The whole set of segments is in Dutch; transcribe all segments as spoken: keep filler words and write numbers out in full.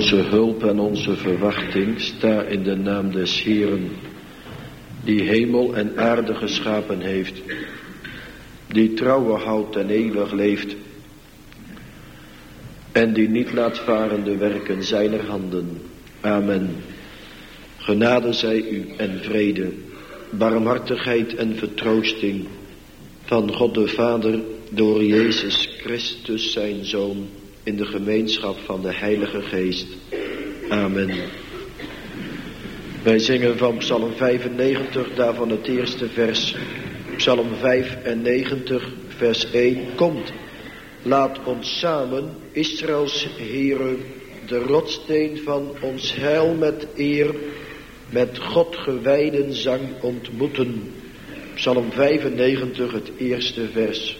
Onze hulp en onze verwachting sta in de naam des Heeren, die hemel en aarde geschapen heeft, die trouwe houdt en eeuwig leeft, en die niet laat varen de werken zijner handen. Amen. Genade zij u en vrede, barmhartigheid en vertroosting van God de Vader door Jezus Christus zijn Zoon, in de gemeenschap van de Heilige Geest. Amen. Wij zingen van Psalm vijfennegentig, daarvan het eerste vers. Psalm vijfennegentig, vers één. Komt, laat ons samen, Israëls Heere, de rotssteen van ons heil met eer, met God gewijden zang ontmoeten. Psalm vijfennegentig, het eerste vers.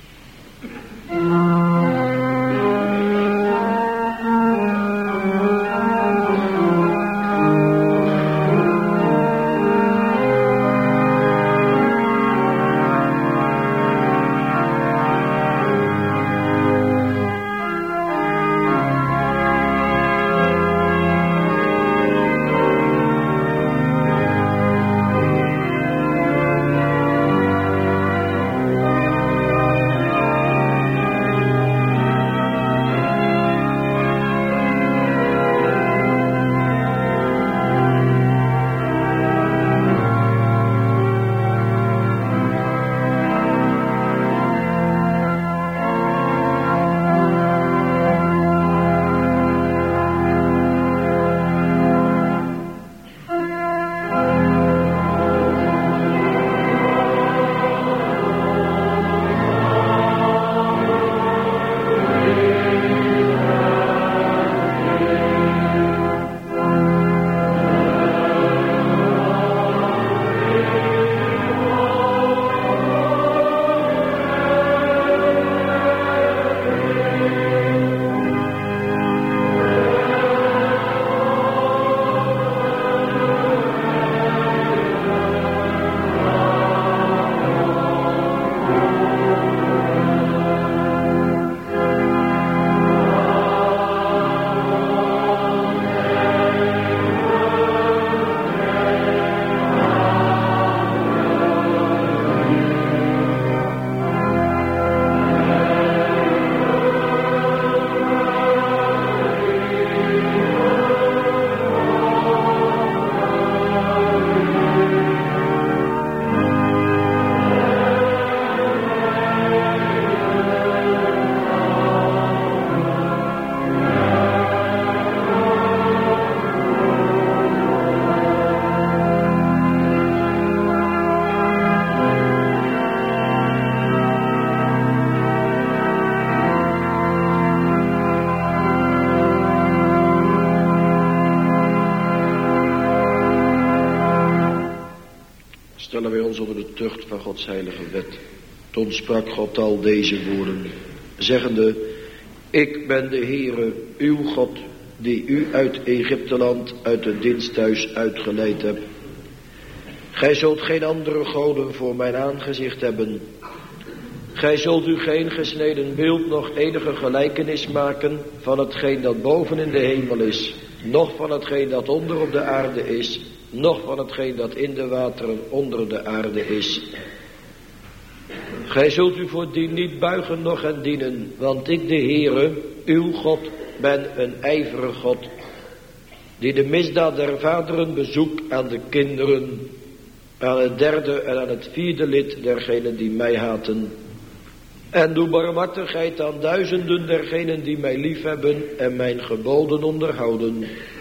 Stellen wij ons onder de tucht van Gods heilige wet. Toen sprak God al deze woorden, zeggende: Ik ben de Heere, uw God, die u uit Egypteland, uit het diensthuis uitgeleid heb. Gij zult geen andere goden voor mijn aangezicht hebben. Gij zult u geen gesneden beeld, noch enige gelijkenis maken van hetgeen dat boven in de hemel is, noch van hetgeen dat onder op de aarde is, noch van hetgeen dat in de wateren onder de aarde is. Gij zult u voor die niet buigen, noch hen dienen, want ik, de Heere, uw God, ben een ijverige God, die de misdaad der vaderen bezoekt aan de kinderen, aan het derde en aan het vierde lid dergenen die mij haten. En doe barmhartigheid aan duizenden dergenen die mij liefhebben en mijn geboden onderhouden.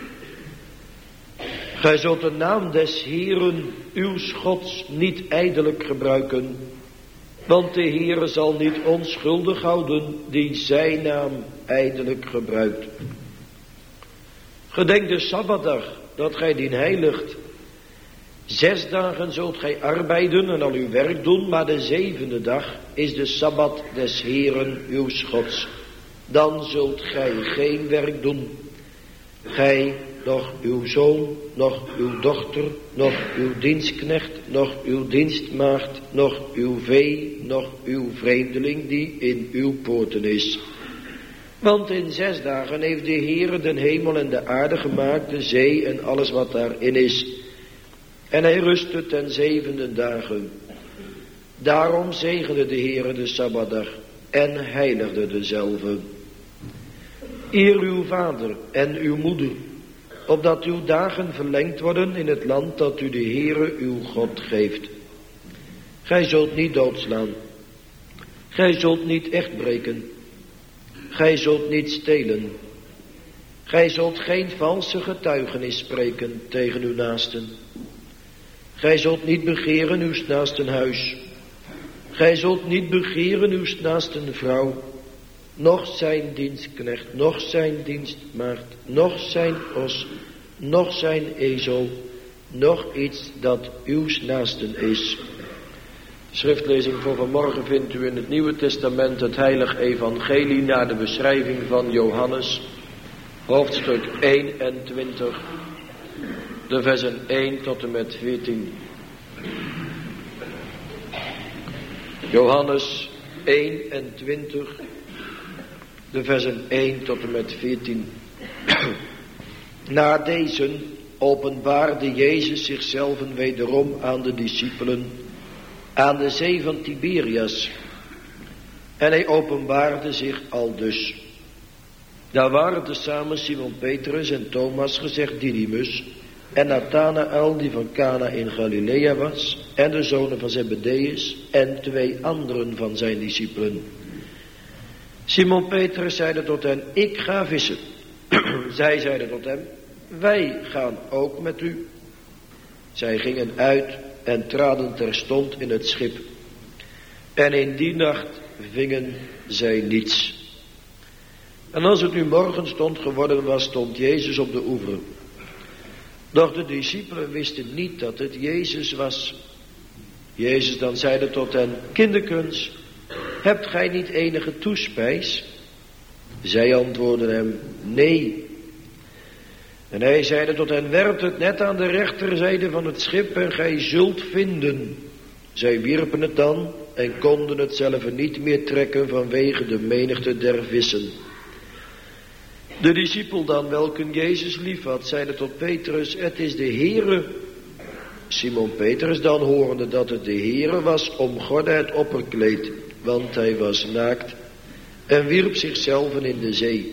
Gij zult de naam des Heeren, uws Gods, niet ijdelijk gebruiken, want de Heere zal niet onschuldig houden die zijn naam ijdelijk gebruikt. Gedenk de Sabbatdag, dat gij dien heiligt. Zes dagen zult gij arbeiden en al uw werk doen, maar de zevende dag is de Sabbat des Heeren uws Gods. Dan zult gij geen werk doen. Gij, noch uw zoon, noch uw dochter, noch uw dienstknecht, noch uw dienstmaagd, noch uw vee, noch uw vreemdeling die in uw poorten is. Want in zes dagen heeft de Heere de hemel en de aarde gemaakt, de zee en alles wat daarin is. En hij rustte ten zevende dagen. Daarom zegende de Heere de Sabbatdag en heiligde dezelve. Eer uw vader en uw moeder, opdat uw dagen verlengd worden in het land dat u de Heere uw God geeft. Gij zult niet doodslaan. Gij zult niet echt breken. Gij zult niet stelen. Gij zult geen valse getuigenis spreken tegen uw naasten. Gij zult niet begeren uw naasten huis. Gij zult niet begeren uw naasten vrouw, noch zijn dienstknecht, noch zijn dienstmaagd, noch zijn os, noch zijn ezel, noch iets dat uw naasten is. De schriftlezing voor vanmorgen vindt u in het Nieuwe Testament, het Heilig Evangelie, naar de beschrijving van Johannes, hoofdstuk eenentwintig, de versen één tot en met veertien. Johannes eenentwintig, de versen één tot en met veertien. Na deze openbaarde Jezus zichzelf wederom aan de discipelen aan de zee van Tiberias. En hij openbaarde zich aldus. Daar waren tezamen Simon Petrus en Thomas, gezegd Didymus, en Nathanael die van Cana in Galilea was, en de zonen van Zebedeus, en twee anderen van zijn discipelen. Simon Petrus zeide tot hen, ik ga vissen. Zij zeiden tot hem, wij gaan ook met u. Zij gingen uit en traden terstond in het schip. En in die nacht vingen zij niets. En als het nu morgenstond geworden was, stond Jezus op de oever. Doch de discipelen wisten niet dat het Jezus was. Jezus dan zeide tot hen, kinderkens, hebt gij niet enige toespijs? Zij antwoordden hem, nee. En hij zeide tot hen, werpt het net aan de rechterzijde van het schip en gij zult vinden. Zij wierpen het dan en konden het zelf niet meer trekken vanwege de menigte der vissen. De discipel dan, welken Jezus lief had, zeide tot Petrus, het is de Heere. Simon Petrus dan, horende dat het de Heere was, omgordde het opperkleed, want hij was naakt, en wierp zichzelf in de zee.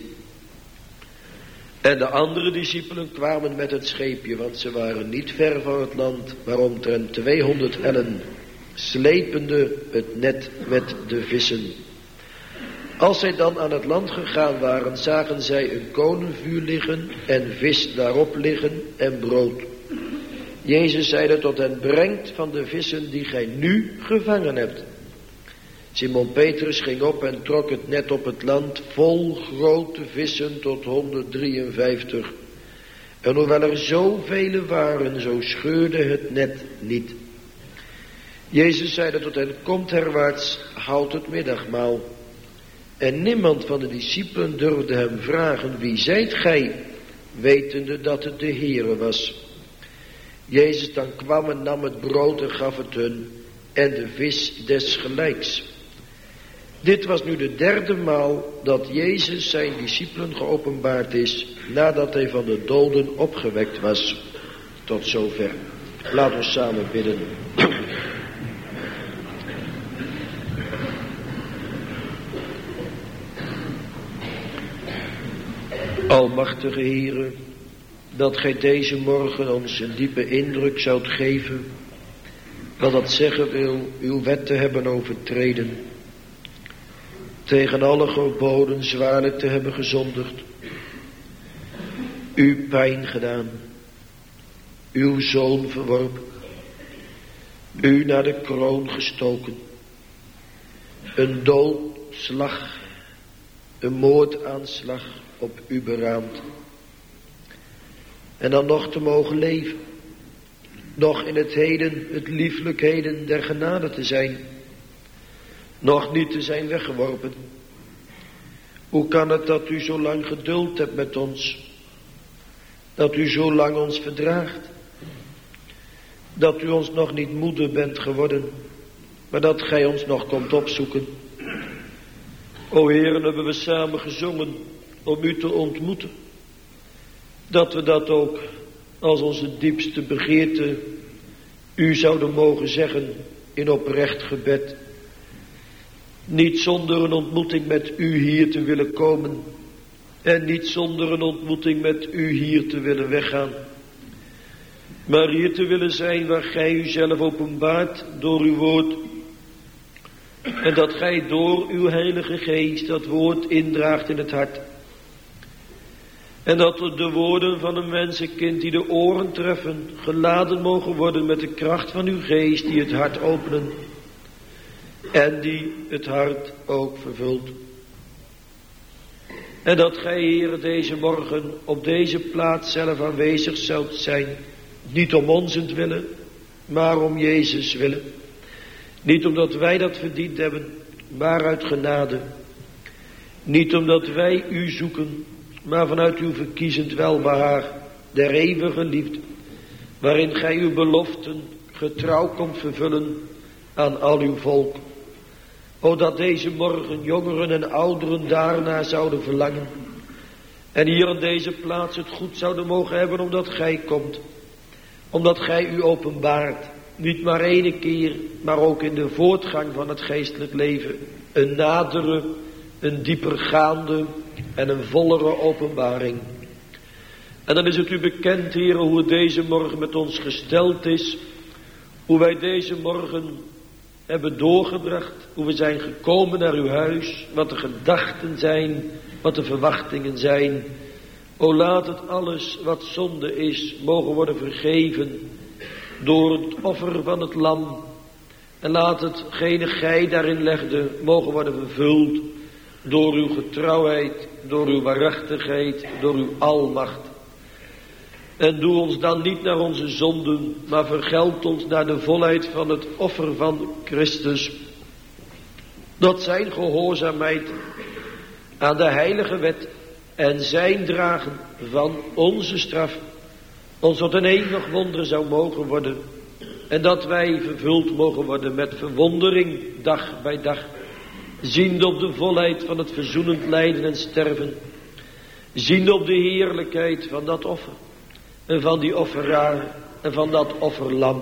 En de andere discipelen kwamen met het scheepje, want ze waren niet ver van het land, maar omtrent tweehonderd ellen, slepende het net met de vissen. Als zij dan aan het land gegaan waren, zagen zij een kolenvuur liggen en vis daarop liggen en brood. Jezus zeide tot hen, brengt van de vissen die gij nu gevangen hebt. Simon Petrus ging op en trok het net op het land vol grote vissen tot honderddrieënvijftig. En hoewel er zoveel waren, zo scheurde het net niet. Jezus zeide tot hen, komt herwaarts, houd het middagmaal. En niemand van de discipelen durfde hem vragen, wie zijt gij, wetende dat het de Heere was. Jezus dan kwam en nam het brood en gaf het hun, en de vis desgelijks. Dit was nu de derde maal dat Jezus zijn discipelen geopenbaard is, nadat hij van de doden opgewekt was. Tot zover. Laten we samen bidden. Almachtige Heere, dat gij deze morgen ons een diepe indruk zoudt geven, wat dat zeggen wil, uw wet te hebben overtreden, tegen alle geboden zwaarlijk te hebben gezondigd, u pijn gedaan, uw zoon verworpen, u naar de kroon gestoken, een doodslag, een moordaanslag op u beraamd. En dan nog te mogen leven, nog in het heden, het lieflijk heden der genade te zijn, nog niet te zijn weggeworpen. Hoe kan het dat u zo lang geduld hebt met ons, dat u zo lang ons verdraagt, dat u ons nog niet moede bent geworden, maar dat gij ons nog komt opzoeken, O Heer, hebben we samen gezongen om u te ontmoeten. Dat we dat ook als onze diepste begeerte u zouden mogen zeggen in oprecht gebed. Niet zonder een ontmoeting met u hier te willen komen. En niet zonder een ontmoeting met u hier te willen weggaan. Maar hier te willen zijn waar gij uzelf openbaart door uw woord. En dat gij door uw heilige geest dat woord indraagt in het hart. En dat de woorden van een mensenkind die de oren treffen, geladen mogen worden met de kracht van uw geest die het hart openen. En die het hart ook vervult. En dat gij, Heer, deze morgen op deze plaats zelf aanwezig zult zijn. Niet om onzentwille, maar om Jezus willen. Niet omdat wij dat verdiend hebben, maar uit genade. Niet omdat wij u zoeken, maar vanuit uw verkiezend welbehaag, der eeuwige liefde, waarin gij uw beloften getrouw komt vervullen aan al uw volk. O, dat deze morgen jongeren en ouderen daarna zouden verlangen. En hier aan deze plaats het goed zouden mogen hebben omdat gij komt. Omdat gij u openbaart. Niet maar ene keer, maar ook in de voortgang van het geestelijk leven. Een nadere, een diepergaande en een vollere openbaring. En dan is het u bekend, Heer, hoe het deze morgen met ons gesteld is. Hoe wij deze morgen hebben doorgebracht. Hoe we zijn gekomen naar uw huis. Wat de gedachten zijn. Wat de verwachtingen zijn. O, laat het alles wat zonde is mogen worden vergeven door het offer van het lam. En laat hetgene gij daarin legde mogen worden vervuld door uw getrouwheid, door uw waarachtigheid, door uw almacht. En doe ons dan niet naar onze zonden, maar vergeld ons naar de volheid van het offer van Christus. Dat zijn gehoorzaamheid aan de heilige wet en zijn dragen van onze straf ons tot een eeuwig wonder zou mogen worden. En dat wij vervuld mogen worden met verwondering dag bij dag. Ziende op de volheid van het verzoenend lijden en sterven. Ziende op de heerlijkheid van dat offer. En van die offeraar en van dat offerlam.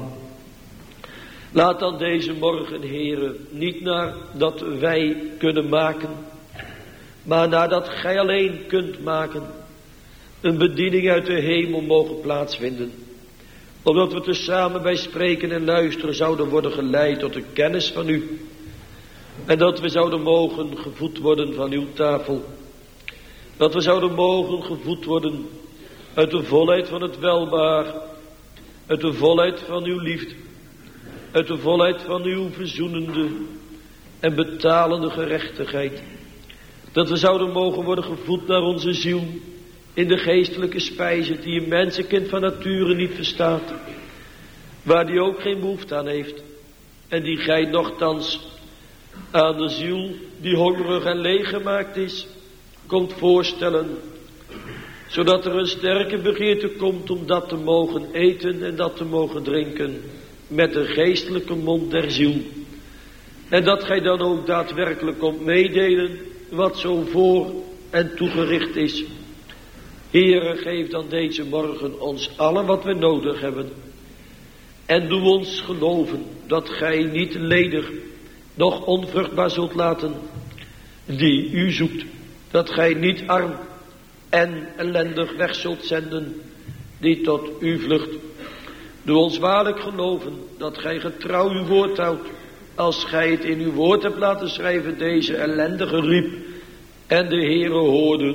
Laat dan deze morgen, Heere, niet naar dat wij kunnen maken, maar nadat gij alleen kunt maken, een bediening uit de hemel mogen plaatsvinden. Opdat we tezamen bij spreken en luisteren zouden worden geleid tot de kennis van u. En dat we zouden mogen gevoed worden van uw tafel. Dat we zouden mogen gevoed worden uit de volheid van het welbehaag. Uit de volheid van uw liefde. Uit de volheid van uw verzoenende en betalende gerechtigheid. Dat we zouden mogen worden gevoed naar onze ziel. In de geestelijke spijze die een mensenkind van nature niet verstaat. Waar die ook geen behoefte aan heeft. En die gij nochtans aan de ziel die hongerig en leeg gemaakt is, komt voorstellen. Zodat er een sterke begeerte komt om dat te mogen eten en dat te mogen drinken. Met de geestelijke mond der ziel. En dat gij dan ook daadwerkelijk komt meedelen wat zo voor en toegericht is. Heere, geef dan deze morgen ons allen wat we nodig hebben. En doe ons geloven dat gij niet ledig, noch onvruchtbaar zult laten die u zoekt. Dat gij niet arm en ellendig weg zult zenden die tot u vlucht. Doe ons waarlijk geloven dat gij getrouw uw woord houdt. Als gij het in uw woord hebt laten schrijven, deze ellendige riep en de Heere hoorde.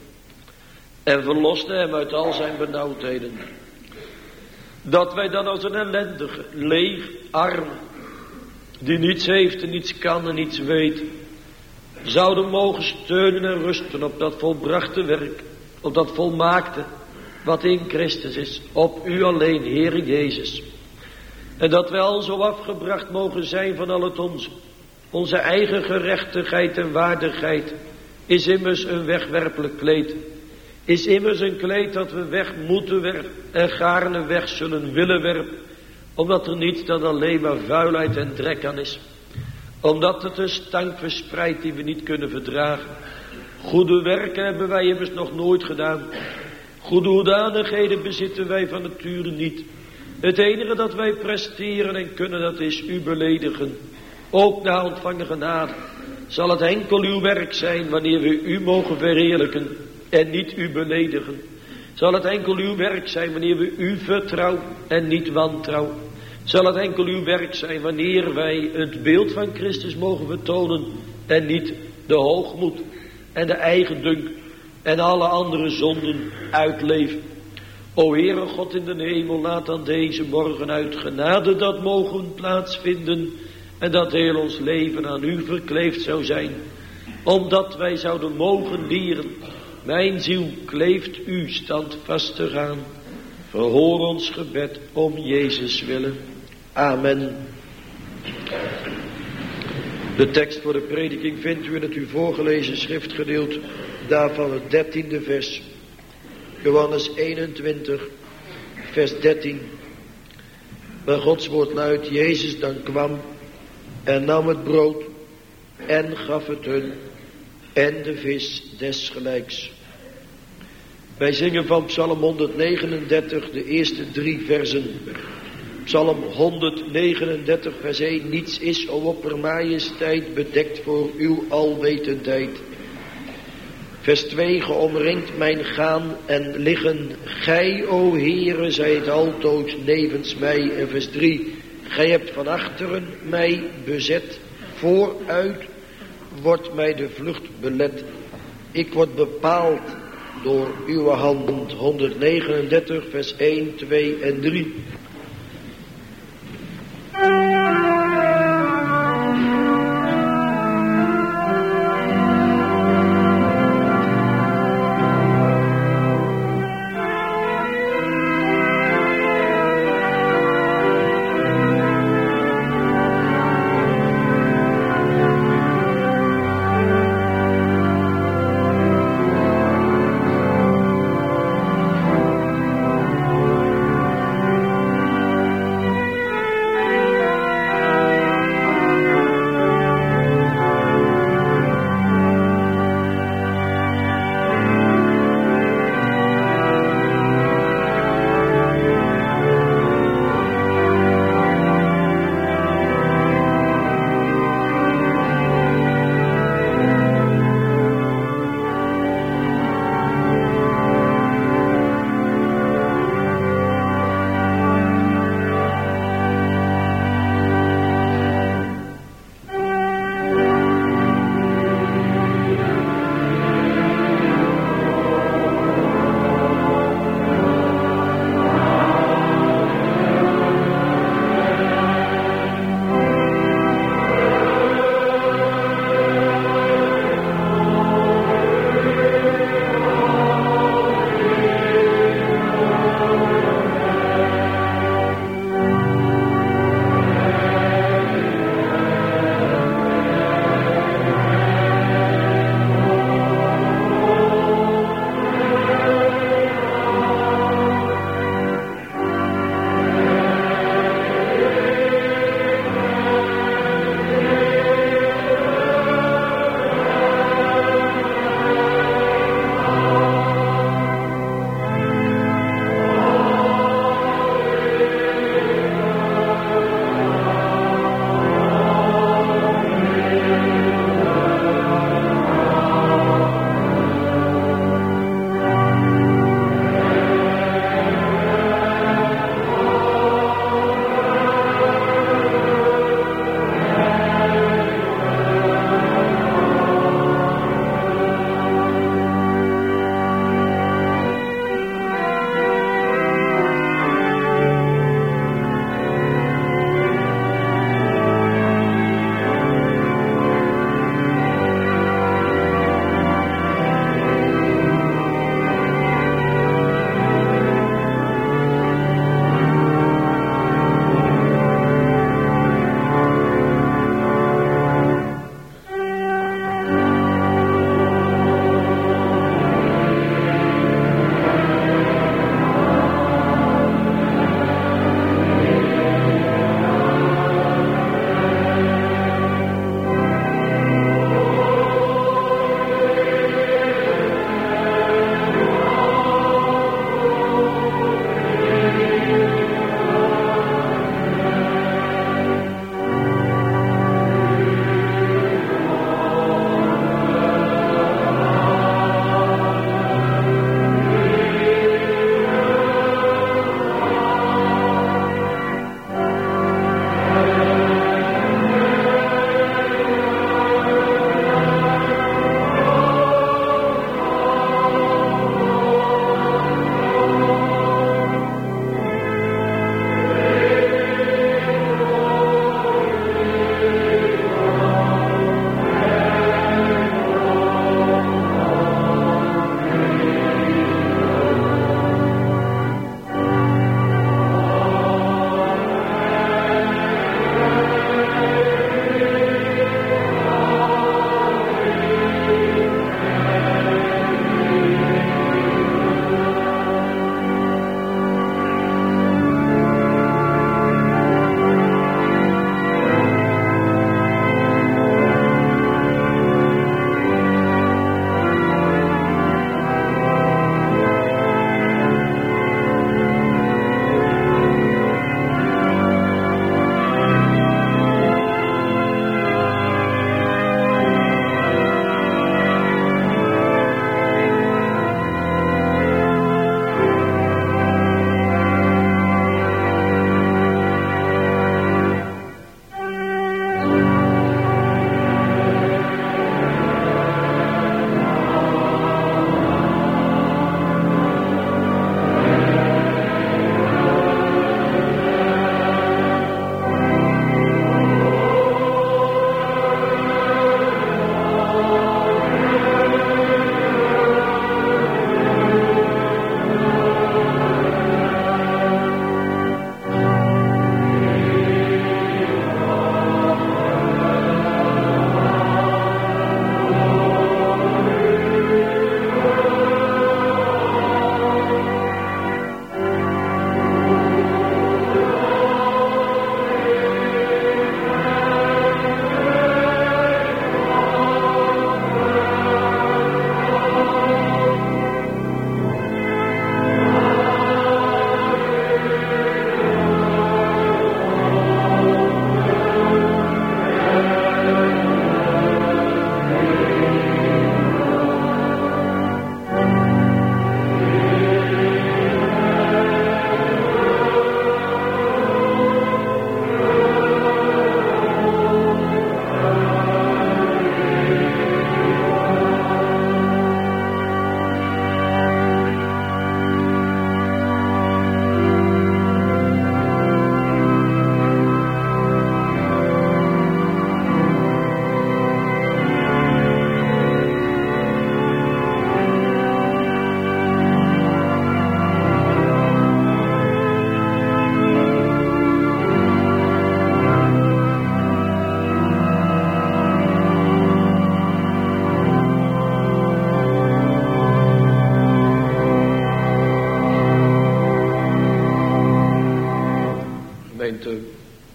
En verloste hem uit al zijn benauwdheden. Dat wij dan als een ellendige, leeg, arm, die niets heeft en niets kan en niets weet, zouden mogen steunen en rusten op dat volbrachte werk, op dat volmaakte, wat in Christus is, op u alleen, Heere Jezus. En dat wij al zo afgebracht mogen zijn van al het onze. Onze eigen gerechtigheid en waardigheid is immers een wegwerpelijk kleed. Is immers een kleed dat we weg moeten werpen en gaarne weg zullen willen werpen. Omdat er niets dan alleen maar vuilheid en drek aan is. Omdat het een stank verspreidt die we niet kunnen verdragen. Goede werken hebben wij immers nog nooit gedaan. Goede hoedanigheden bezitten wij van nature niet. Het enige dat wij presteren en kunnen, dat is u beledigen. Ook na ontvangen genade zal het enkel uw werk zijn wanneer we u mogen verheerlijken en niet u beledigen. Zal het enkel uw werk zijn wanneer we u vertrouwen en niet wantrouwen. Zal het enkel uw werk zijn wanneer wij het beeld van Christus mogen vertonen en niet de hoogmoed en de eigendunk en alle andere zonden uitleven. O Heere God in de hemel, laat dan deze morgen uit genade dat mogen plaatsvinden en dat heel ons leven aan u verkleefd zou zijn, omdat wij zouden mogen leren, mijn ziel kleeft u standvastig aan. Verhoor ons gebed om Jezus willen. Amen. De tekst voor de prediking vindt u in het u voorgelezen schriftgedeelte, daarvan het dertiende vers. Johannes eenentwintig, vers dertien. Waar Gods woord luidt, Jezus dan kwam en nam het brood en gaf het hun en de vis desgelijks. Wij zingen van Psalm honderdnegenendertig de eerste drie versen. Psalm honderdnegenendertig vers één. Niets is, o oppermajesteit, bedekt voor uw alwetendheid. Vers twee. Geomringd mijn gaan en liggen. Gij, o Heere, zijt altoos nevens mij. En vers drie. Gij hebt van achteren mij bezet. Vooruit wordt mij de vlucht belet. Ik word bepaald door uw hand. honderdnegenendertig vers één, twee en drie.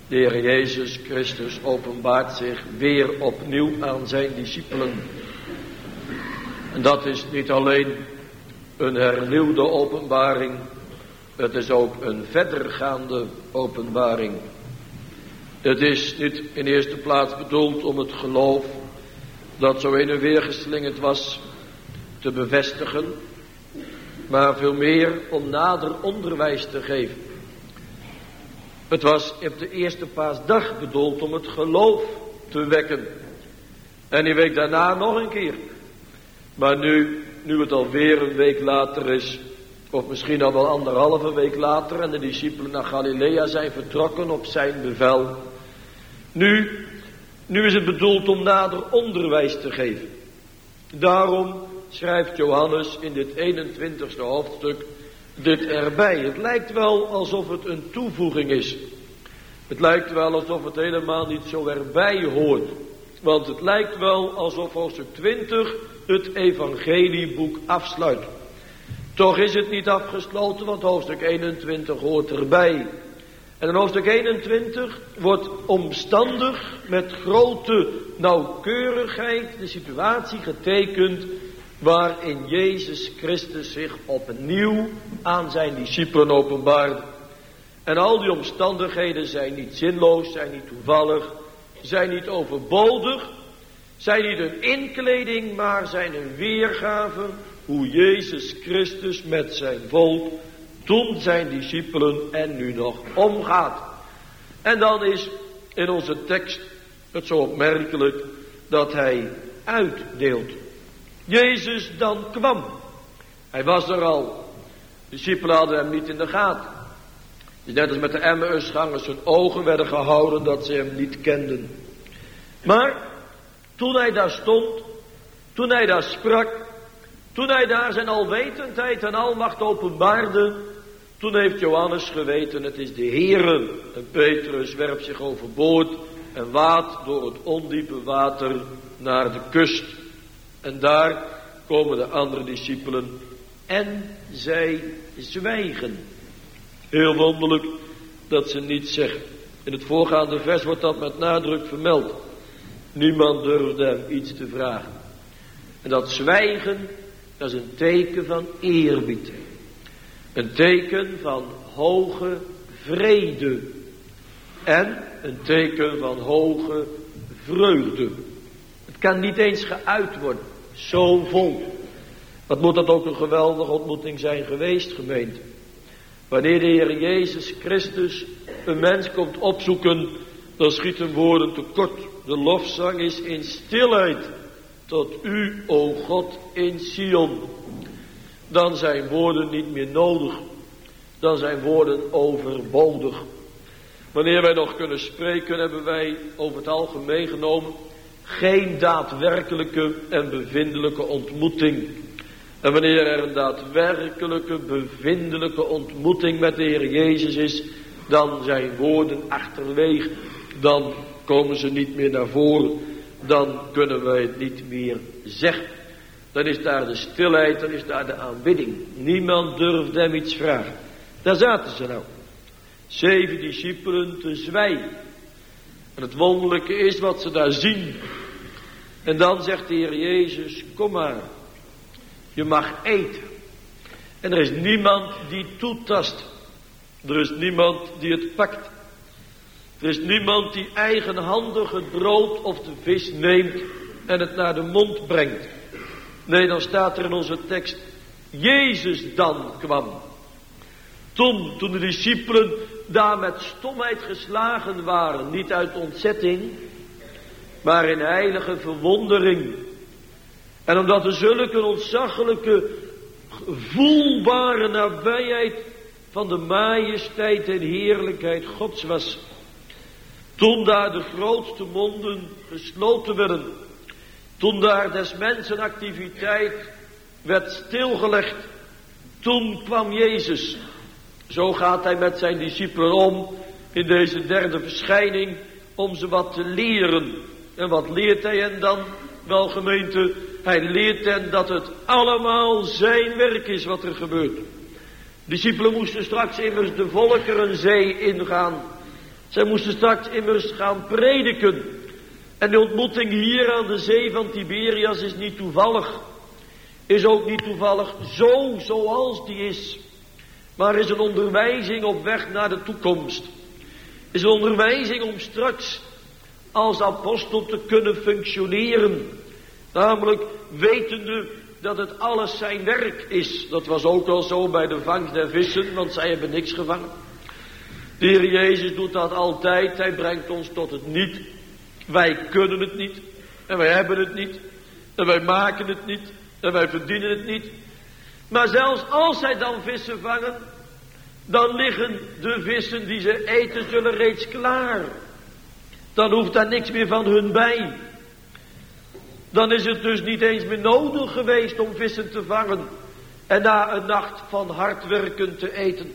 De Heer Jezus Christus openbaart zich weer opnieuw aan zijn discipelen. En dat is niet alleen een hernieuwde openbaring, het is ook een verdergaande openbaring. Het is niet in eerste plaats bedoeld om het geloof dat zo heen en weer geslingerd was te bevestigen, maar veel meer om nader onderwijs te geven. Het was op de eerste paasdag bedoeld om het geloof te wekken. En die week daarna nog een keer. Maar nu, nu het alweer een week later is, of misschien al wel anderhalve week later, en de discipelen naar Galilea zijn vertrokken op zijn bevel. Nu, nu is het bedoeld om nader onderwijs te geven. Daarom schrijft Johannes in dit eenentwintigste hoofdstuk dit erbij. Het lijkt wel alsof het een toevoeging is. Het lijkt wel alsof het helemaal niet zo erbij hoort. Want het lijkt wel alsof hoofdstuk twintig het evangelieboek afsluit. Toch is het niet afgesloten, want hoofdstuk eenentwintig hoort erbij. En in hoofdstuk eenentwintig wordt omstandig met grote nauwkeurigheid de situatie getekend waarin Jezus Christus zich opnieuw aan zijn discipelen openbaarde. En al die omstandigheden zijn niet zinloos, zijn niet toevallig, zijn niet overbodig, zijn niet een inkleding, maar zijn een weergave hoe Jezus Christus met zijn volk, toen zijn discipelen en nu nog omgaat. En dan is in onze tekst het zo opmerkelijk dat hij uitdeelt. Jezus dan kwam. Hij was er al. De discipelen hadden hem niet in de gaten. Dus net als met de Emmausgangers, hun ogen werden gehouden dat ze hem niet kenden. Maar toen hij daar stond, toen hij daar sprak, toen hij daar zijn alwetendheid en almacht openbaarde, toen heeft Johannes geweten, het is de Heere. En Petrus werpt zich overboord en waadt door het ondiepe water naar de kust. En daar komen de andere discipelen en zij zwijgen. Heel wonderlijk dat ze niets zeggen. In het voorgaande vers wordt dat met nadruk vermeld. Niemand durfde hem iets te vragen. En dat zwijgen, dat is een teken van eerbied. Een teken van hoge vrede. En een teken van hoge vreugde. Het kan niet eens geuit worden. Zo vol. Wat moet dat ook een geweldige ontmoeting zijn geweest, gemeente. Wanneer de Heer Jezus Christus een mens komt opzoeken, dan schieten woorden tekort. De lofzang is in stilheid tot u, o God, in Sion. Dan zijn woorden niet meer nodig. Dan zijn woorden overbodig. Wanneer wij nog kunnen spreken, hebben wij over het algemeen genomen geen daadwerkelijke en bevindelijke ontmoeting. En wanneer er een daadwerkelijke, bevindelijke ontmoeting met de Heer Jezus is, dan zijn woorden achterwege. Dan komen ze niet meer naar voren. Dan kunnen wij het niet meer zeggen. Dan is daar de stilheid, dan is daar de aanbidding. Niemand durft hem iets vragen. Daar zaten ze nou. Zeven discipelen te zwijgen. En het wonderlijke is wat ze daar zien. En dan zegt de Heer Jezus, kom maar. Je mag eten. En er is niemand die toetast. Er is niemand die het pakt. Er is niemand die eigenhandig het brood of de vis neemt en het naar de mond brengt. Nee, dan staat er in onze tekst, Jezus dan kwam. Toen, toen de discipelen daar met stomheid geslagen waren, niet uit ontzetting, maar in heilige verwondering. En omdat er zulke ontzaglijke, voelbare nabijheid van de majesteit en heerlijkheid Gods was. Toen daar de grootste monden gesloten werden. Toen daar des mensen activiteit werd stilgelegd. Toen kwam Jezus. Zo gaat hij met zijn discipelen om in deze derde verschijning om ze wat te leren. En wat leert hij hen dan? Wel gemeente, hij leert hen dat het allemaal zijn werk is wat er gebeurt. Discipelen moesten straks immers de Volkerenzee ingaan. Zij moesten straks immers gaan prediken. En de ontmoeting hier aan de zee van Tiberias is niet toevallig. Is ook niet toevallig zo zoals die is. Maar is een onderwijzing op weg naar de toekomst. Is een onderwijzing om straks als apostel te kunnen functioneren. Namelijk wetende dat het alles zijn werk is. Dat was ook al zo bij de vangst der vissen, want zij hebben niks gevangen. De Heer Jezus doet dat altijd. Hij brengt ons tot het niet. Wij kunnen het niet. En wij hebben het niet. En wij maken het niet. En wij verdienen het niet. Maar zelfs als zij dan vissen vangen, dan liggen de vissen die ze eten zullen reeds klaar. Dan hoeft daar niks meer van hun bij. Dan is het dus niet eens meer nodig geweest om vissen te vangen en na een nacht van hard werken te eten.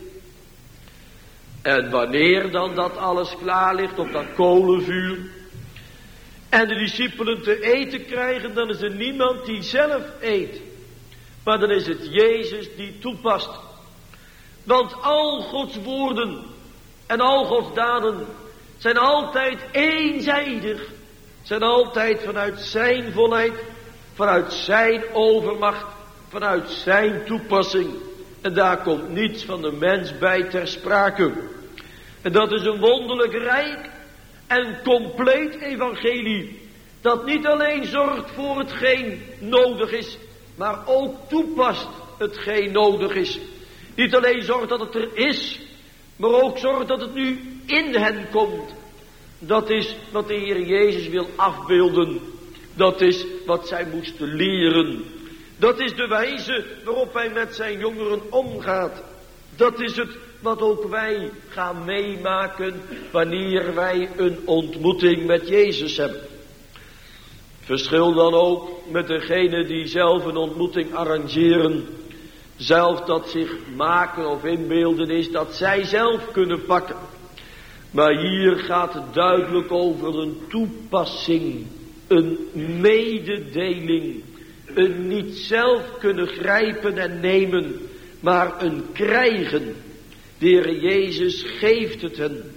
En wanneer dan dat alles klaar ligt op dat kolenvuur en de discipelen te eten krijgen, dan is er niemand die zelf eet. Maar dan is het Jezus die toepast. Want al Gods woorden en al Gods daden zijn altijd eenzijdig. Zijn altijd vanuit zijn volheid, vanuit zijn overmacht, vanuit zijn toepassing. En daar komt niets van de mens bij ter sprake. En dat is een wonderlijk rijk en compleet evangelie. Dat niet alleen zorgt voor hetgeen nodig is, maar ook toepast hetgeen nodig is. Niet alleen zorgt dat het er is, maar ook zorgt dat het nu in hen komt. Dat is wat de Heer Jezus wil afbeelden. Dat is wat zij moesten leren. Dat is de wijze waarop hij met zijn jongeren omgaat. Dat is het wat ook wij gaan meemaken wanneer wij een ontmoeting met Jezus hebben. Verschil dan ook met degene die zelf een ontmoeting arrangeren. Zelf dat zich maken of inbeelden is dat zij zelf kunnen pakken. Maar hier gaat het duidelijk over een toepassing, een mededeling, een niet zelf kunnen grijpen en nemen, maar een krijgen. De Heer Jezus geeft het hen.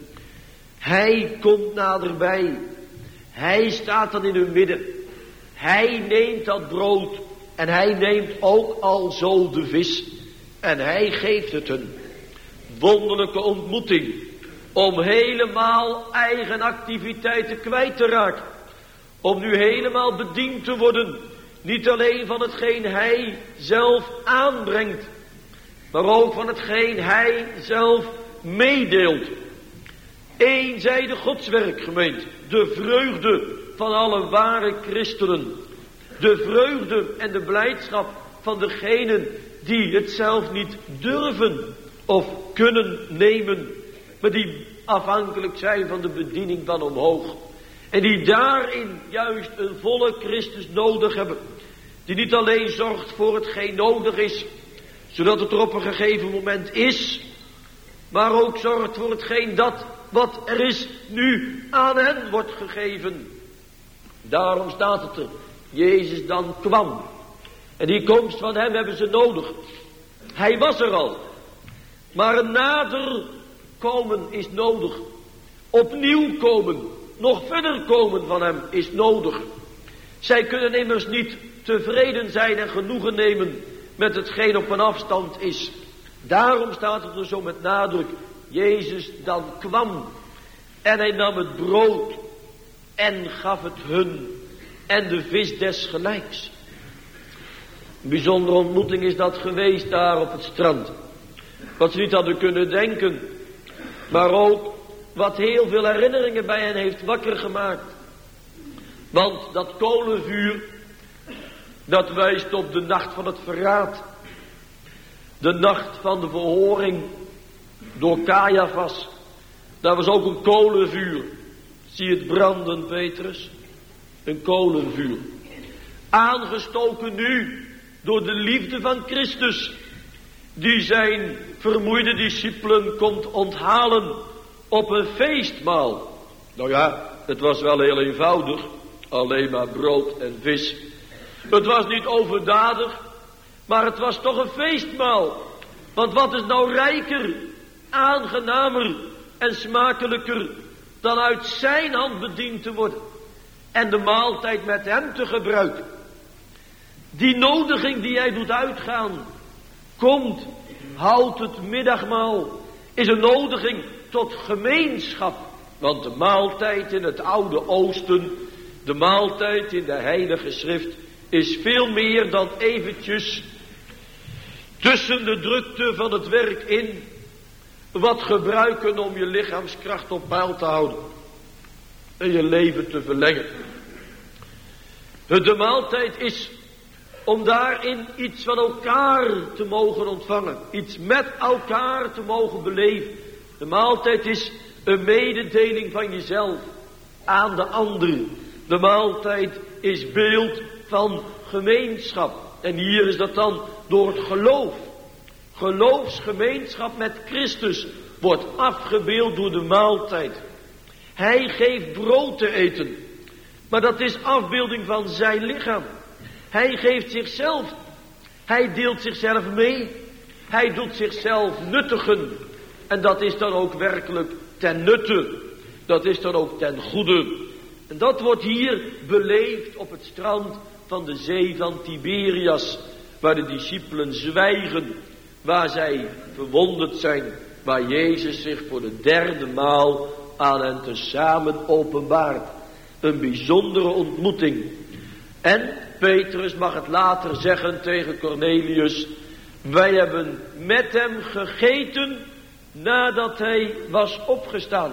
Hij komt naderbij. Hij staat dan in hun midden. Hij neemt dat brood en hij neemt ook al zo de vis en hij geeft het hen. Wonderlijke ontmoeting. Om helemaal eigen activiteiten kwijt te raken. Om nu helemaal bediend te worden. Niet alleen van hetgeen hij zelf aanbrengt. Maar ook van hetgeen hij zelf meedeelt. Eenzijdig godswerk, gemeente. De vreugde van alle ware christenen. De vreugde en de blijdschap van degenen die het zelf niet durven of kunnen nemen. Maar die afhankelijk zijn van de bediening van omhoog. En die daarin juist een volle Christus nodig hebben. Die niet alleen zorgt voor hetgeen nodig is. Zodat het er op een gegeven moment is. Maar ook zorgt voor hetgeen dat wat er is nu aan hen wordt gegeven. Daarom staat het er. Jezus dan kwam. En die komst van hem hebben ze nodig. Hij was er al. Maar een nader komen is nodig. Opnieuw komen, nog verder komen van hem is nodig. Zij kunnen immers niet tevreden zijn en genoegen nemen met hetgeen op een afstand is. Daarom staat het er zo met nadruk. Jezus dan kwam en hij nam het brood en gaf het hun en de vis desgelijks. Een bijzondere ontmoeting is dat geweest daar op het strand. Wat ze niet hadden kunnen denken. Maar ook wat heel veel herinneringen bij hen heeft wakker gemaakt. Want dat kolenvuur, dat wijst op de nacht van het verraad. De nacht van de verhoring door Caiaphas. Daar was ook een kolenvuur. Zie het branden, Petrus. Een kolenvuur. Aangestoken nu door de liefde van Christus. Die zijn vermoeide discipelen komt onthalen op een feestmaal. Nou ja, het was wel heel eenvoudig. Alleen maar brood en vis. Het was niet overdadig. Maar het was toch een feestmaal. Want wat is nou rijker, aangenamer en smakelijker dan uit zijn hand bediend te worden en de maaltijd met hem te gebruiken. Die nodiging die hij doet uitgaan, komt, houdt het middagmaal, is een nodiging tot gemeenschap. Want de maaltijd in het Oude Oosten, de maaltijd in de Heilige Schrift, is veel meer dan eventjes tussen de drukte van het werk in wat gebruiken om je lichaamskracht op peil te houden en je leven te verlengen. De maaltijd is om daarin iets van elkaar te mogen ontvangen, iets met elkaar te mogen beleven. De maaltijd is een mededeling van jezelf aan de anderen. De maaltijd is beeld van gemeenschap. En hier is dat dan door het geloof. Geloofsgemeenschap met Christus wordt afgebeeld door de maaltijd. Hij geeft brood te eten. Maar dat is afbeelding van zijn lichaam. Hij geeft zichzelf. Hij deelt zichzelf mee. Hij doet zichzelf nuttigen. En dat is dan ook werkelijk ten nutte. Dat is dan ook ten goede. En dat wordt hier beleefd op het strand van de zee van Tiberias. Waar de discipelen zwijgen. Waar zij verwonderd zijn. Waar Jezus zich voor de derde maal aan hen tezamen openbaart. Een bijzondere ontmoeting. En Petrus mag het later zeggen tegen Cornelius. Wij hebben met hem gegeten nadat hij was opgestaan.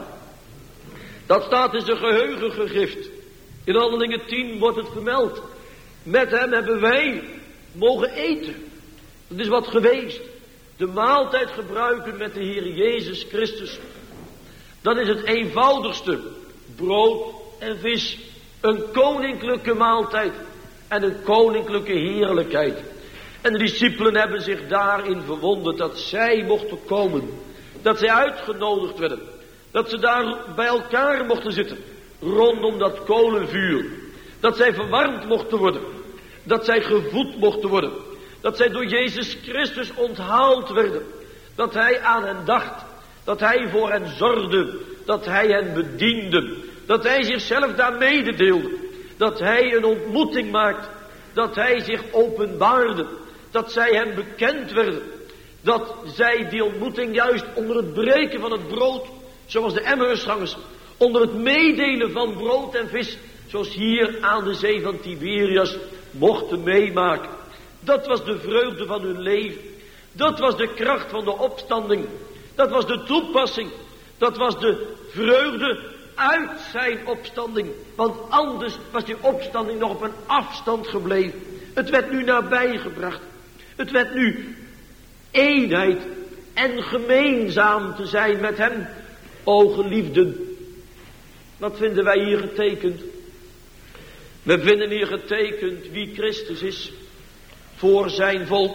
Dat staat in zijn geheugen gegrift. In Handelingen tien wordt het vermeld. Met hem hebben wij mogen eten. Dat is wat geweest. De maaltijd gebruiken met de Heer Jezus Christus. Dat is het eenvoudigste. Brood en vis. Een koninklijke maaltijd. En een koninklijke heerlijkheid. En de discipelen hebben zich daarin verwonderd dat zij mochten komen. Dat zij uitgenodigd werden. Dat ze daar bij elkaar mochten zitten. Rondom dat kolenvuur. Dat zij verwarmd mochten worden. Dat zij gevoed mochten worden. Dat zij door Jezus Christus onthaald werden. Dat hij aan hen dacht. Dat hij voor hen zorgde. Dat hij hen bediende. Dat hij zichzelf daar mededeelde. Dat hij een ontmoeting maakt. Dat hij zich openbaarde. Dat zij hem bekend werden. Dat zij die ontmoeting juist onder het breken van het brood, zoals de Emmausgangers, onder het meedelen van brood en vis, zoals hier aan de zee van Tiberias, mochten meemaken. Dat was de vreugde van hun leven. Dat was de kracht van de opstanding. Dat was de toepassing. Dat was de vreugde uit zijn opstanding. Want anders was die opstanding nog op een afstand gebleven. Het werd nu nabijgebracht. Het werd nu eenheid en gemeenzaam te zijn met hem. O geliefden, wat vinden wij hier getekend? We vinden hier getekend wie Christus is voor zijn volk.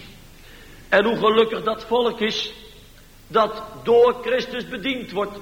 En hoe gelukkig dat volk is dat door Christus bediend wordt.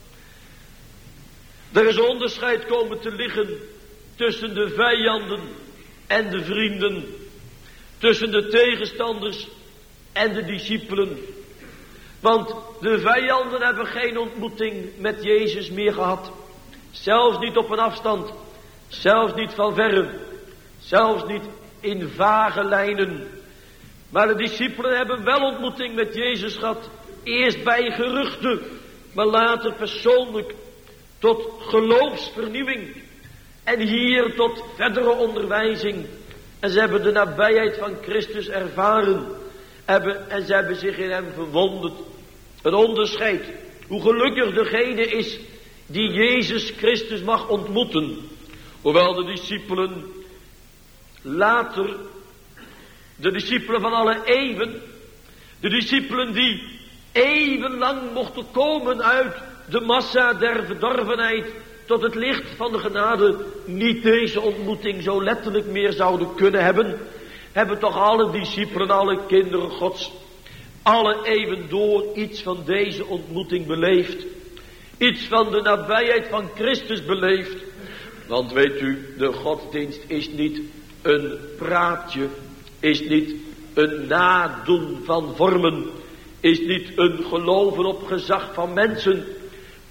Er is een onderscheid komen te liggen tussen de vijanden en de vrienden. Tussen de tegenstanders en de discipelen. Want de vijanden hebben geen ontmoeting met Jezus meer gehad. Zelfs niet op een afstand. Zelfs niet van verre. Zelfs niet in vage lijnen. Maar de discipelen hebben wel ontmoeting met Jezus gehad. Eerst bij geruchten. Maar later persoonlijk. Tot geloofsvernieuwing. En hier tot verdere onderwijzing. En ze hebben de nabijheid van Christus ervaren. Hebben, en ze hebben zich in hem verwonderd. Een onderscheid. Hoe gelukkig degene is die Jezus Christus mag ontmoeten. Hoewel de discipelen later, de discipelen van alle eeuwen, de discipelen die eeuwenlang mochten komen uit de massa der verdorvenheid tot het licht van de genade, niet deze ontmoeting zo letterlijk meer zouden kunnen hebben, hebben toch alle discipelen, alle kinderen Gods, alle eeuwen door iets van deze ontmoeting beleefd. Iets van de nabijheid van Christus beleefd. Want weet u, de godsdienst is niet een praatje, is niet een nadoen van vormen, is niet een geloven op gezag van mensen,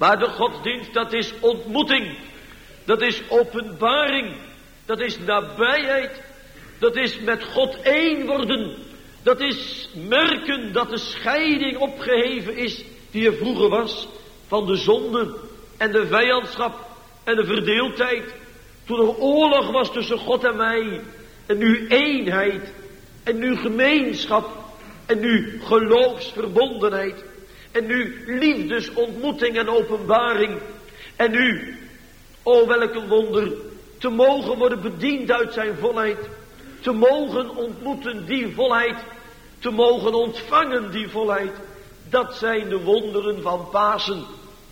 Maar de godsdienst, dat is ontmoeting. Dat is openbaring. Dat is nabijheid. Dat is met God één worden. Dat is merken dat de scheiding opgeheven is die er vroeger was. Van de zonde en de vijandschap en de verdeeldheid. Toen er oorlog was tussen God en mij. En nu eenheid. En nu gemeenschap. En nu geloofsverbondenheid. En nu liefdesontmoeting en openbaring. En nu, o welk een wonder, te mogen worden bediend uit zijn volheid. Te mogen ontmoeten die volheid. Te mogen ontvangen die volheid. Dat zijn de wonderen van Pasen.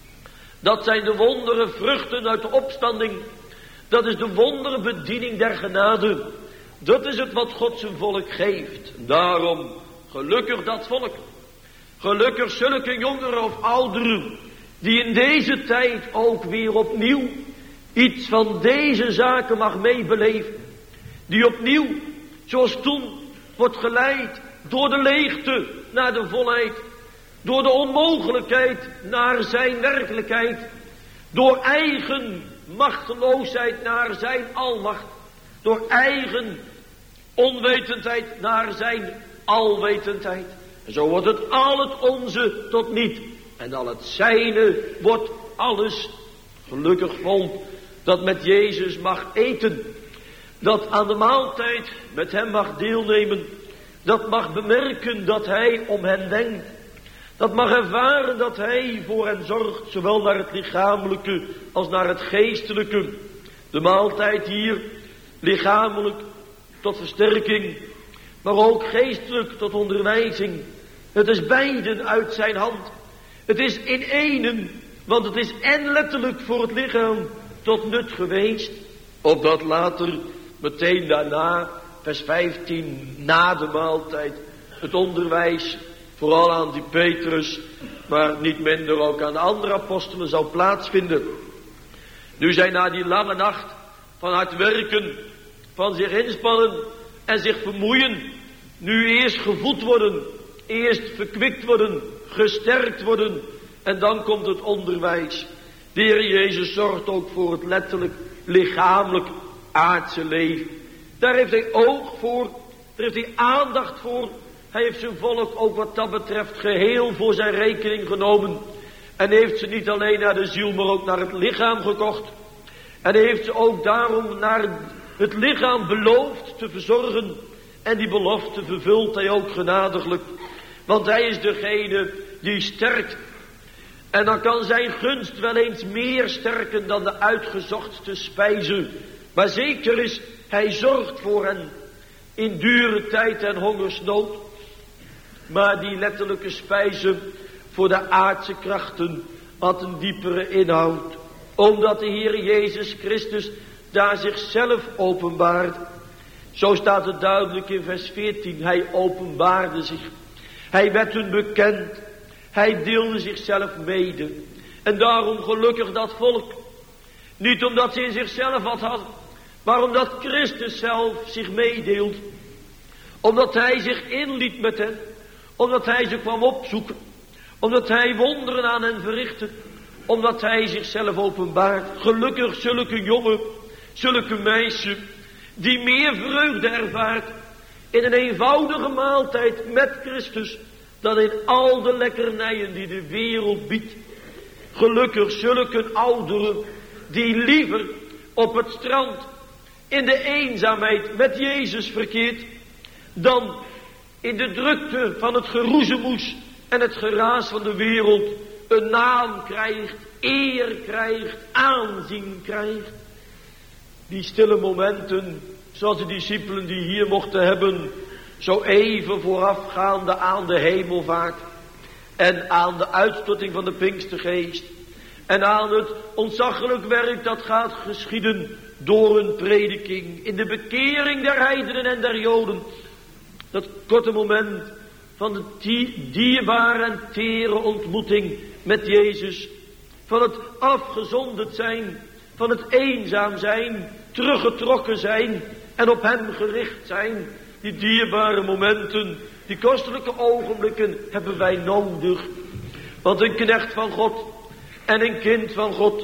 Dat zijn de wonderen vruchten uit de opstanding. Dat is de wonderbediening der genade. Dat is het wat God zijn volk geeft. Daarom, gelukkig dat volk. Gelukkig zulke jongeren of ouderen, die in deze tijd ook weer opnieuw iets van deze zaken mag meebeleven. Die opnieuw, zoals toen, wordt geleid door de leegte naar de volheid. Door de onmogelijkheid naar zijn werkelijkheid. Door eigen machteloosheid naar zijn almacht. Door eigen onwetendheid naar zijn alwetendheid. En zo wordt het al het onze tot niet. En al het zijne wordt alles. Gelukkig volk dat met Jezus mag eten. Dat aan de maaltijd met hem mag deelnemen. Dat mag bemerken dat hij om hen denkt. Dat mag ervaren dat hij voor hen zorgt. Zowel naar het lichamelijke als naar het geestelijke. De maaltijd hier lichamelijk tot versterking. Maar ook geestelijk tot onderwijzing. Het is beiden uit zijn hand. Het is in enen. Want het is en letterlijk voor het lichaam tot nut geweest. Opdat later, meteen daarna, vers vijftien, na de maaltijd, het onderwijs, vooral aan die Petrus, maar niet minder ook aan de andere apostelen, zou plaatsvinden. Nu zij na die lange nacht van hard werken, van zich inspannen en zich vermoeien, nu eerst gevoed worden, eerst verkwikt worden, gesterkt worden, en dan komt het onderwijs. De Heer Jezus zorgt ook voor het letterlijk, lichamelijk, aardse leven. Daar heeft hij oog voor, daar heeft hij aandacht voor. Hij heeft zijn volk ook wat dat betreft geheel voor zijn rekening genomen. En heeft ze niet alleen naar de ziel, maar ook naar het lichaam gekocht. En hij heeft ze ook daarom naar het lichaam beloofd te verzorgen. En die belofte vervult hij ook genadiglijk. Want hij is degene die sterkt. En dan kan zijn gunst wel eens meer sterken dan de uitgezochtste spijze. Maar zeker is, hij zorgt voor hen in dure tijd en hongersnood. Maar die letterlijke spijze voor de aardse krachten had een diepere inhoud. Omdat de Heer Jezus Christus daar zichzelf openbaart. Zo staat het duidelijk in vers veertien. Hij openbaarde zich. Hij werd hun bekend. Hij deelde zichzelf mede. En daarom gelukkig dat volk. Niet omdat ze in zichzelf wat hadden. Maar omdat Christus zelf zich meedeelt. Omdat hij zich inliet met hen. Omdat hij ze kwam opzoeken. Omdat hij wonderen aan hen verrichtte. Omdat hij zichzelf openbaart. Gelukkig zulke jongen, zulke meisjes, die meer vreugde ervaart in een eenvoudige maaltijd met Christus dan in al de lekkernijen die de wereld biedt. Gelukkig zulke ouderen die liever op het strand in de eenzaamheid met Jezus verkeert dan in de drukte van het geroezemoes en het geraas van de wereld een naam krijgt, eer krijgt, aanzien krijgt. Die stille momenten, zoals de discipelen die hier mochten hebben, zo even voorafgaande aan de hemelvaart en aan de uitstorting van de Pinkstergeest en aan het ontzaglijk werk dat gaat geschieden door een prediking in de bekering der heidenen en der Joden. Dat korte moment van de dierbare en tere ontmoeting met Jezus, van het afgezonderd zijn, van het eenzaam zijn, teruggetrokken zijn en op hem gericht zijn. Die dierbare momenten, die kostelijke ogenblikken hebben wij nodig. Want een knecht van God en een kind van God.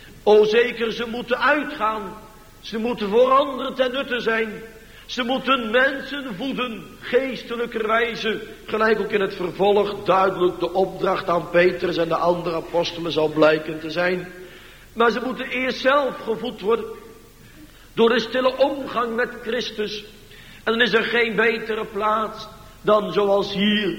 O zeker, ze moeten uitgaan. Ze moeten voor anderen ten nutte zijn. Ze moeten mensen voeden, geestelijkerwijze. Gelijk ook in het vervolg duidelijk de opdracht aan Petrus en de andere apostelen zal blijken te zijn. Maar ze moeten eerst zelf gevoed worden. Door de stille omgang met Christus. En dan is er geen betere plaats dan zoals hier.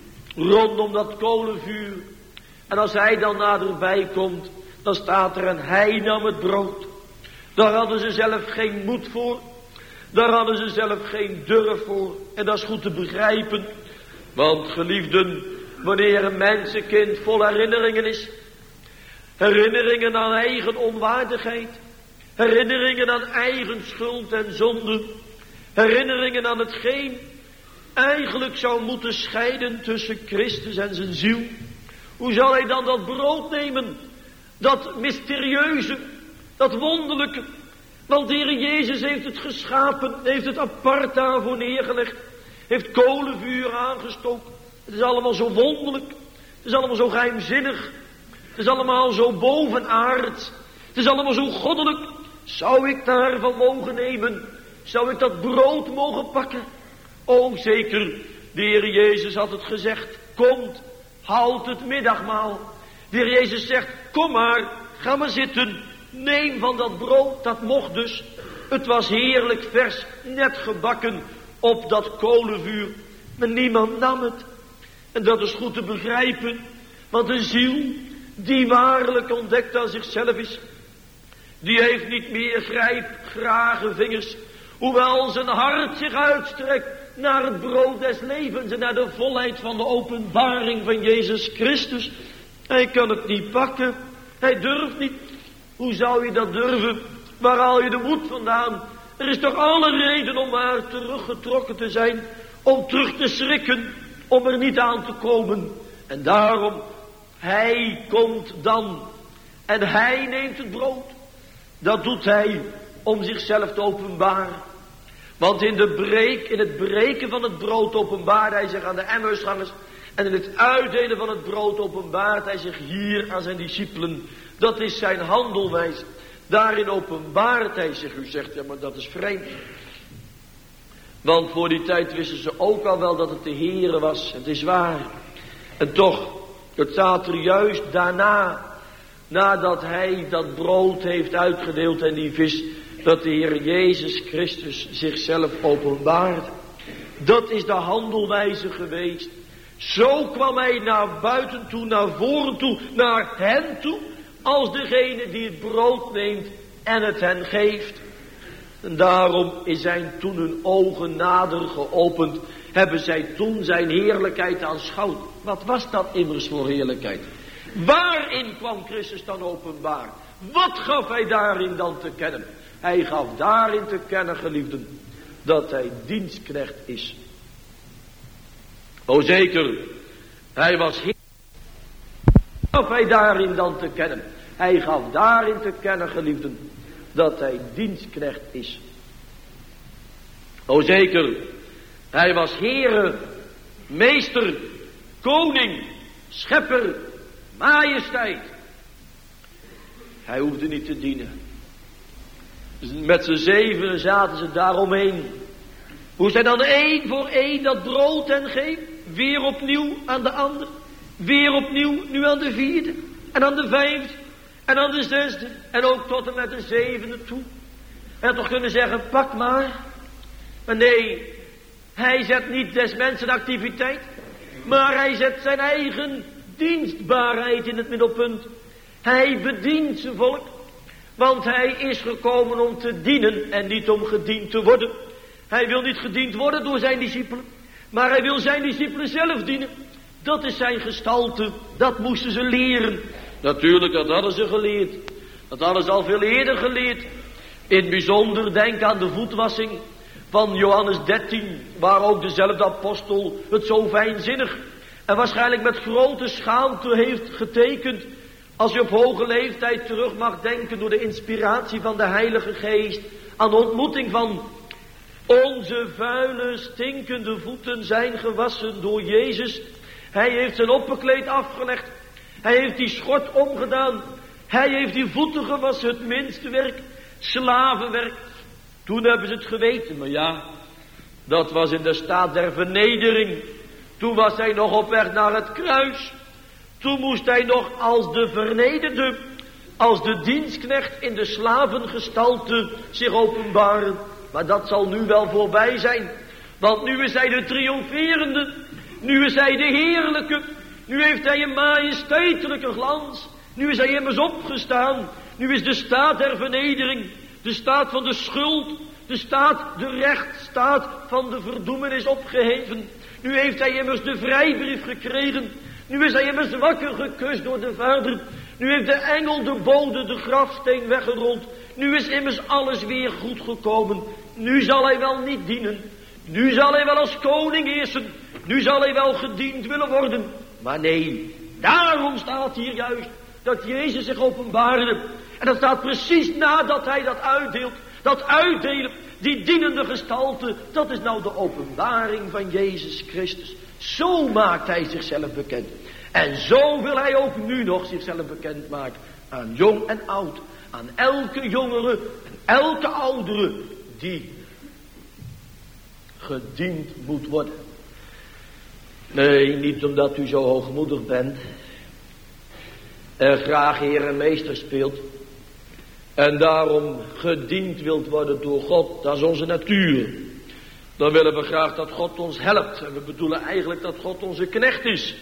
Rondom dat kolenvuur. En als hij dan naderbij komt. Dan staat er en hij nam het brood. Daar hadden ze zelf geen moed voor. Daar hadden ze zelf geen durf voor. En dat is goed te begrijpen. Want geliefden, wanneer een mensenkind vol herinneringen is. Herinneringen aan eigen onwaardigheid. Herinneringen aan eigen schuld en zonde. Herinneringen aan hetgeen eigenlijk zou moeten scheiden tussen Christus en zijn ziel. Hoe zal hij dan dat brood nemen? Dat mysterieuze, dat wonderlijke. Want de Heer Jezus heeft het geschapen, heeft het apart daarvoor neergelegd. Heeft kolenvuur aangestoken. Het is allemaal zo wonderlijk. Het is allemaal zo geheimzinnig. Het is allemaal zo bovenaards. Het is allemaal zo goddelijk. Zou ik daarvan mogen nemen? Zou ik dat brood mogen pakken? O zeker, de Heer Jezus had het gezegd. Komt, houd het middagmaal. De Heer Jezus zegt, kom maar, ga maar zitten. Neem van dat brood, dat mocht dus. Het was heerlijk vers, net gebakken op dat kolenvuur. Maar niemand nam het. En dat is goed te begrijpen. Want een ziel die waarlijk ontdekt aan zichzelf is. Die heeft niet meer grijpgrage vingers. Hoewel zijn hart zich uitstrekt naar het brood des levens. En naar de volheid van de openbaring van Jezus Christus. Hij kan het niet pakken. Hij durft niet. Hoe zou je dat durven? Waar haal je de moed vandaan? Er is toch alle reden om maar teruggetrokken te zijn. Om terug te schrikken. Om er niet aan te komen. En daarom, hij komt dan. En hij neemt het brood. Dat doet hij om zichzelf te openbaren. Want in, de breek, in het breken van het brood openbaart hij zich aan de Emmausgangers. En in het uitdelen van het brood openbaart hij zich hier aan zijn discipelen. Dat is zijn handelwijze. Daarin openbaart hij zich. U zegt, ja maar dat is vreemd. Want voor die tijd wisten ze ook al wel dat het de Heere was. Het is waar. En toch, het staat er juist daarna. Nadat hij dat brood heeft uitgedeeld en die vis. Dat de Heer Jezus Christus zichzelf openbaart. Dat is de handelwijze geweest. Zo kwam hij naar buiten toe, naar voren toe, naar hen toe. Als degene die het brood neemt en het hen geeft. En daarom is zijn toen hun ogen nader geopend. Hebben zij toen zijn heerlijkheid aanschouwd. Wat was dat immers voor heerlijkheid? Waarin kwam Christus dan openbaar? Wat gaf hij daarin dan te kennen? Hij gaf daarin te kennen, geliefden, dat hij dienstknecht is. O zeker, hij was heer. Gaf hij daarin dan te kennen? Hij gaf daarin te kennen, geliefden, dat hij dienstknecht is. O zeker, hij was Heere, meester, koning, schepper, majesteit. Hij hoefde niet te dienen. Met z'n zevenen zaten ze daaromheen. Moest hij dan één voor één dat brood hen geven? Weer opnieuw aan de ander. Weer opnieuw nu aan de vierde. En aan de vijfde. En aan de zesde. En ook tot en met de zevende toe. Hij had toch kunnen zeggen, pak maar. Maar nee, hij zet niet des mensen activiteit. Maar hij zet zijn eigen dienstbaarheid in het middelpunt. Hij bedient zijn volk. Want hij is gekomen om te dienen en niet om gediend te worden. Hij wil niet gediend worden door zijn discipelen. Maar hij wil zijn discipelen zelf dienen. Dat is zijn gestalte. Dat moesten ze leren. Natuurlijk, dat hadden ze geleerd. Dat hadden ze al veel eerder geleerd. In het bijzonder denk aan de voetwassing van Johannes dertien. Waar ook dezelfde apostel het zo fijnzinnig en waarschijnlijk met grote schaamte heeft getekend. Als je op hoge leeftijd terug mag denken door de inspiratie van de Heilige Geest. Aan de ontmoeting van onze vuile, stinkende voeten zijn gewassen door Jezus. Hij heeft zijn opperkleed afgelegd. Hij heeft die schort omgedaan. Hij heeft die voeten gewassen, het minste werk, slavenwerk. Toen hebben ze het geweten, maar ja, dat was in de staat der vernedering. Toen was hij nog op weg naar het kruis. Toen moest hij nog als de vernederde, als de dienstknecht in de slavengestalte zich openbaren. Maar dat zal nu wel voorbij zijn. Want nu is hij de triomferende. Nu is hij de heerlijke. Nu heeft hij een majesteitelijke glans. Nu is hij immers opgestaan. Nu is de staat der vernedering, de staat van de schuld, de staat, de rechtsstaat van de verdoemenis opgeheven. Nu heeft hij immers de vrijbrief gekregen. Nu is hij immers wakker gekust door de Vader. Nu heeft de engel, de bode, de grafsteen weggerold. Nu is immers alles weer goed gekomen. Nu zal hij wel niet dienen. Nu zal hij wel als koning heersen. Nu zal hij wel gediend willen worden. Maar nee, daarom staat hier juist dat Jezus zich openbaarde. En dat staat precies nadat hij dat uitdeelt. Dat uitdelen, die dienende gestalte, dat is nou de openbaring van Jezus Christus. Zo maakt hij zichzelf bekend. En zo wil hij ook nu nog zichzelf bekend maken. Aan jong en oud. Aan elke jongere en elke oudere die gediend moet worden. Nee, niet omdat u zo hoogmoedig bent. En graag heer en meester speelt. En daarom gediend wilt worden door God. Dat is onze natuur. Dan willen we graag dat God ons helpt. En we bedoelen eigenlijk dat God onze knecht is.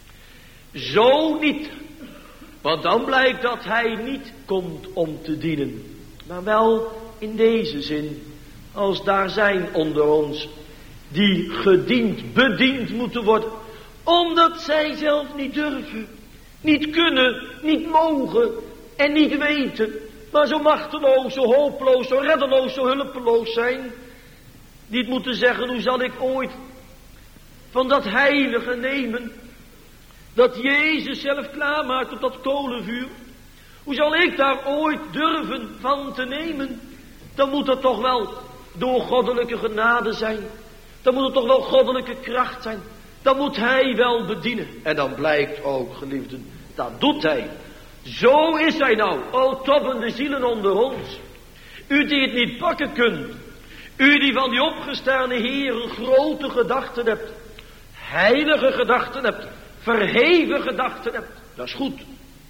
Zo niet. Want dan blijkt dat hij niet komt om te dienen. Maar wel in deze zin. Als daar zijn onder ons die gediend, bediend moeten worden. Omdat zij zelf niet durven. Niet kunnen, niet mogen en niet weten. Maar zo machteloos, zo hopeloos, zo reddeloos, zo hulpeloos zijn. Niet moeten zeggen, hoe zal ik ooit van dat heilige nemen. Dat Jezus zelf klaarmaakt op dat kolenvuur. Hoe zal ik daar ooit durven van te nemen? Dan moet dat toch wel door goddelijke genade zijn. Dan moet het toch wel goddelijke kracht zijn. Dan moet hij wel bedienen. En dan blijkt ook, geliefden, dat doet hij. Zo is hij nou, o toppende zielen onder ons. U die het niet pakken kunt. U die van die opgestane Heer grote gedachten hebt. Heilige gedachten hebt. Verheven gedachten hebt. Dat is goed.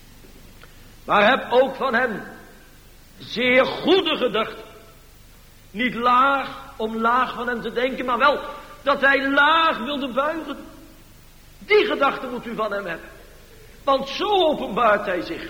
Maar heb ook van hem zeer goede gedachten. Niet laag om laag van hem te denken, maar wel dat hij laag wilde buigen. Die gedachten moet u van hem hebben. Want zo openbaart hij zich.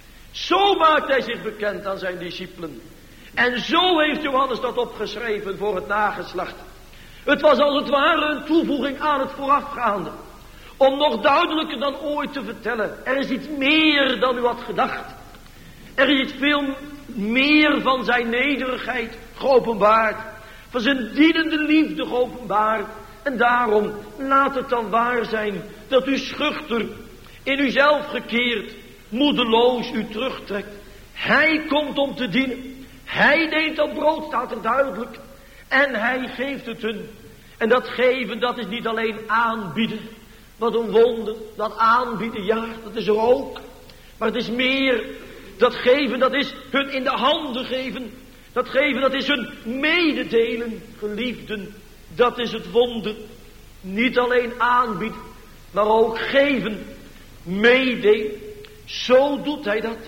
Zo maakt hij zich bekend aan zijn discipelen. En zo heeft Johannes dat opgeschreven voor het nageslacht. Het was als het ware een toevoeging aan het voorafgaande. Om nog duidelijker dan ooit te vertellen. Er is iets meer dan u had gedacht. Er is iets veel meer van zijn nederigheid geopenbaard. Van zijn dienende liefde geopenbaard. En daarom laat het dan waar zijn dat u schuchter, in uzelf gekeerd, moedeloos u terugtrekt. Hij komt om te dienen. Hij neemt dat brood, staat er duidelijk. En hij geeft het hun. En dat geven, dat is niet alleen aanbieden. Wat een wonder, dat aanbieden, ja, dat is er ook. Maar het is meer, dat geven, dat is hun in de handen geven. Dat geven, dat is hun mededelen, geliefden. Dat is het wonder. Niet alleen aanbieden, maar ook geven, meedelen. Zo doet hij dat.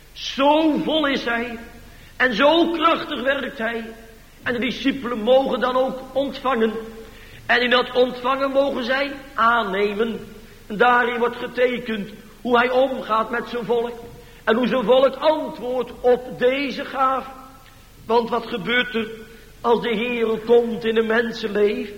Zo vol is hij. En zo krachtig werkt hij. En de discipelen mogen dan ook ontvangen. En in dat ontvangen mogen zij aannemen. En daarin wordt getekend hoe hij omgaat met zijn volk. En hoe zijn volk antwoordt op deze gave. Want wat gebeurt er als de Heer komt in een mensenleven?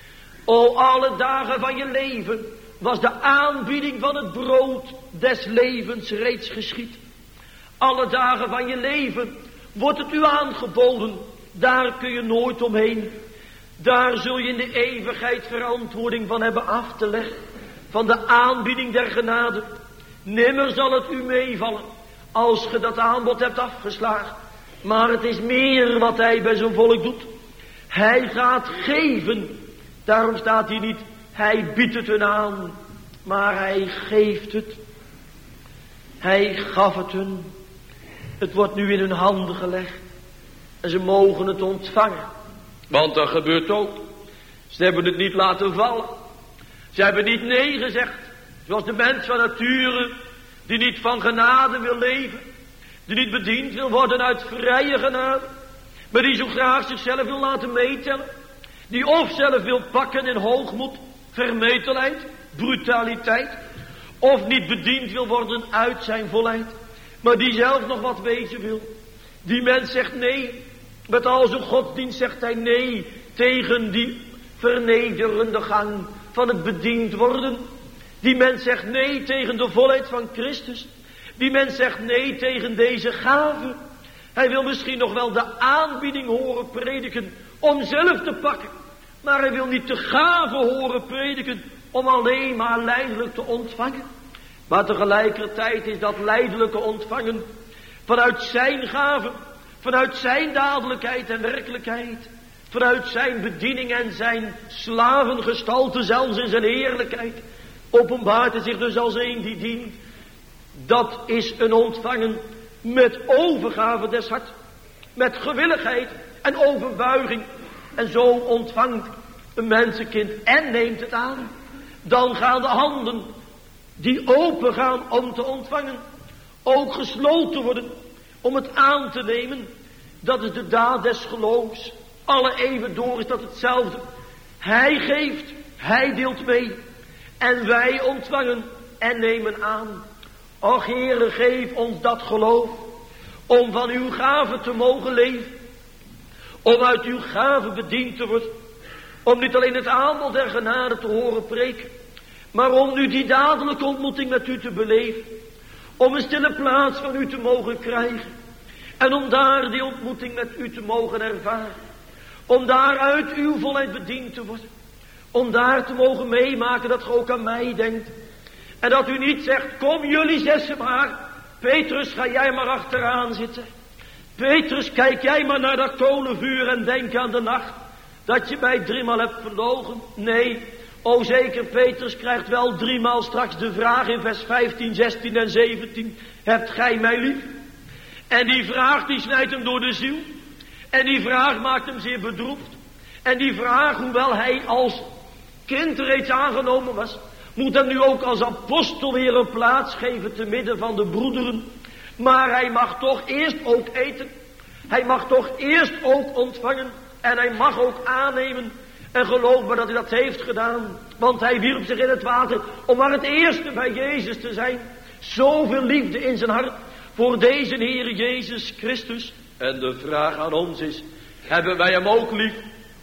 O, alle dagen van je leven was de aanbieding van het brood des levens reeds geschied. Alle dagen van je leven wordt het u aangeboden. Daar kun je nooit omheen. Daar zul je in de eeuwigheid verantwoording van hebben af te leggen. Van de aanbieding der genade. Nimmer zal het u meevallen als ge dat aanbod hebt afgeslagen. Maar het is meer wat hij bij zijn volk doet. Hij gaat geven. Daarom staat hier niet, hij biedt het hun aan. Maar hij geeft het. Hij gaf het hun. Het wordt nu in hun handen gelegd. En ze mogen het ontvangen. Want dat gebeurt ook. Ze hebben het niet laten vallen. Ze hebben niet nee gezegd. Zoals de mens van nature, die niet van genade wil leven. Die niet bediend wil worden uit vrije genade. Maar die zo graag zichzelf wil laten meetellen. Die of zelf wil pakken in hoogmoed, vermetelheid, brutaliteit. Of niet bediend wil worden uit zijn volheid. Maar die zelf nog wat wezen wil. Die mens zegt nee. Met al zijn godsdienst zegt hij nee. Tegen die vernederende gang van het bediend worden. Die mens zegt nee tegen de volheid van Christus. Die mens zegt nee tegen deze gave. Hij wil misschien nog wel de aanbieding horen prediken om zelf te pakken. Maar hij wil niet de gave horen prediken om alleen maar lijdelijk te ontvangen. Maar tegelijkertijd is dat lijdelijke ontvangen vanuit zijn gave, vanuit zijn dadelijkheid en werkelijkheid, vanuit zijn bediening en zijn slavengestalte, zelfs in zijn heerlijkheid, openbaart hij zich dus als een die dient. Dat is een ontvangen met overgave des hart, met gewilligheid en overbuiging. En zo ontvangt een mensenkind en neemt het aan. Dan gaan de handen die open gaan om te ontvangen, ook gesloten worden om het aan te nemen. Dat is de daad des geloofs. Alle eeuwen door is dat hetzelfde. Hij geeft, hij deelt mee. En wij ontvangen en nemen aan. Och Heere, geef ons dat geloof. Om van uw gave te mogen leven. Om uit uw gave bediend te worden. Om niet alleen het aanbod der genade te horen preken. Maar om nu die dadelijke ontmoeting met u te beleven. Om een stille plaats van u te mogen krijgen. En om daar die ontmoeting met u te mogen ervaren. Om daar uit uw volheid bediend te worden. Om daar te mogen meemaken dat ge ook aan mij denkt. En dat u niet zegt, kom jullie zessen maar. Petrus, ga jij maar achteraan zitten. Petrus, kijk jij maar naar dat kolenvuur en denk aan de nacht. Dat je mij driemaal hebt verlogen. Nee, o zeker, Petrus krijgt wel driemaal straks de vraag in vers vijftien, zestien en zeventien. Hebt gij mij lief? En die vraag die snijdt hem door de ziel. En die vraag maakt hem zeer bedroefd. En die vraag, hoewel hij als kind reeds aangenomen was, moet hem nu ook als apostel weer een plaats geven te midden van de broederen. Maar hij mag toch eerst ook eten. Hij mag toch eerst ook ontvangen. En hij mag ook aannemen. En geloof me dat hij dat heeft gedaan. Want hij wierp zich in het water om maar het eerste bij Jezus te zijn. Zoveel liefde in zijn hart voor deze Heer Jezus Christus. En de vraag aan ons is, hebben wij hem ook lief?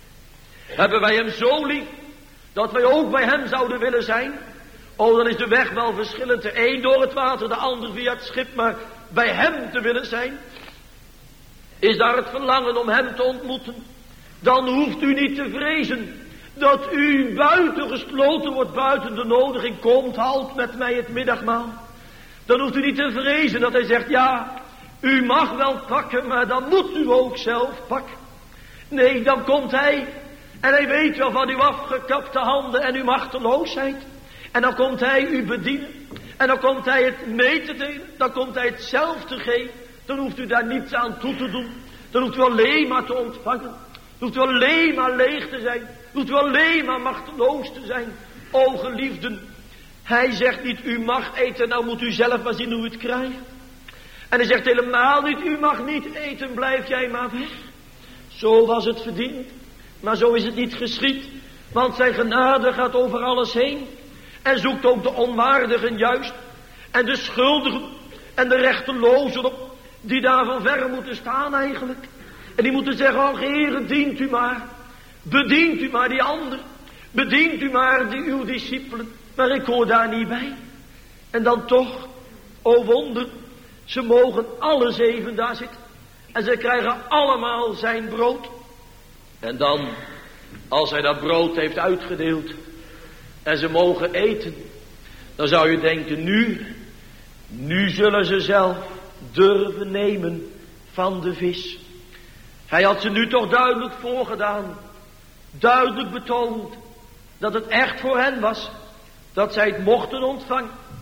Hebben wij hem zo lief dat wij ook bij hem zouden willen zijn? Oh, dan is de weg wel verschillend. De een door het water, de ander via het schip. Maar bij hem te willen zijn, is daar het verlangen om hem te ontmoeten. Dan hoeft u niet te vrezen dat u buiten gesloten wordt, buiten de nodiging. Komt, halt met mij het middagmaal. Dan hoeft u niet te vrezen dat hij zegt, ja, u mag wel pakken, maar dan moet u ook zelf pakken. Nee, dan komt hij en hij weet wel van uw afgekapte handen en uw machteloosheid. En dan komt hij u bedienen. En dan komt hij het mee te delen. Dan komt hij het zelf te geven. Dan hoeft u daar niets aan toe te doen. Dan hoeft u alleen maar te ontvangen. Dan hoeft u alleen maar leeg te zijn. Dan hoeft u alleen maar machteloos te zijn. O geliefden, hij zegt niet u mag eten, nou moet u zelf maar zien hoe u het krijgt. En hij zegt helemaal niet, u mag niet eten, blijf jij maar weg. Zo was het verdiend, maar zo is het niet geschied. Want zijn genade gaat over alles heen. En zoekt ook de onwaardigen juist. En de schuldigen en de rechtelozen op. Die daar van verre moeten staan eigenlijk. En die moeten zeggen, oh Heere, dient u maar. Bedient u maar die anderen. Bedient u maar die uw discipelen. Maar ik hoor daar niet bij. En dan toch, o wonder, ze mogen alle zeven daar zitten. En ze krijgen allemaal zijn brood. En dan, als hij dat brood heeft uitgedeeld en ze mogen eten, dan zou je denken, nu, nu zullen ze zelf durven nemen van de vis. Hij had ze nu toch duidelijk voorgedaan, duidelijk betoond, dat het echt voor hen was, dat zij het mochten ontvangen.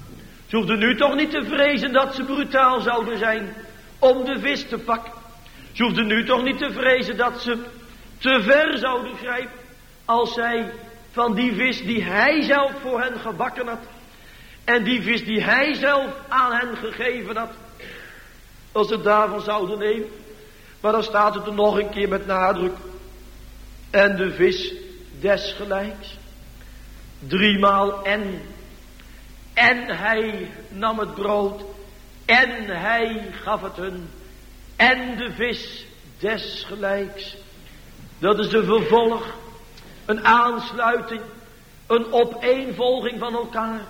Ze hoefden nu toch niet te vrezen dat ze brutaal zouden zijn om de vis te pakken. Ze hoefden nu toch niet te vrezen dat ze te ver zouden grijpen als zij van die vis die hij zelf voor hen gebakken had en die vis die hij zelf aan hen gegeven had, als ze daarvan zouden nemen. Maar dan staat het er nog een keer met nadruk. En de vis desgelijks. Driemaal en. En hij nam het brood. En hij gaf het hun. En de vis desgelijks. Dat is een vervolg. Een aansluiting. Een opeenvolging van elkaar.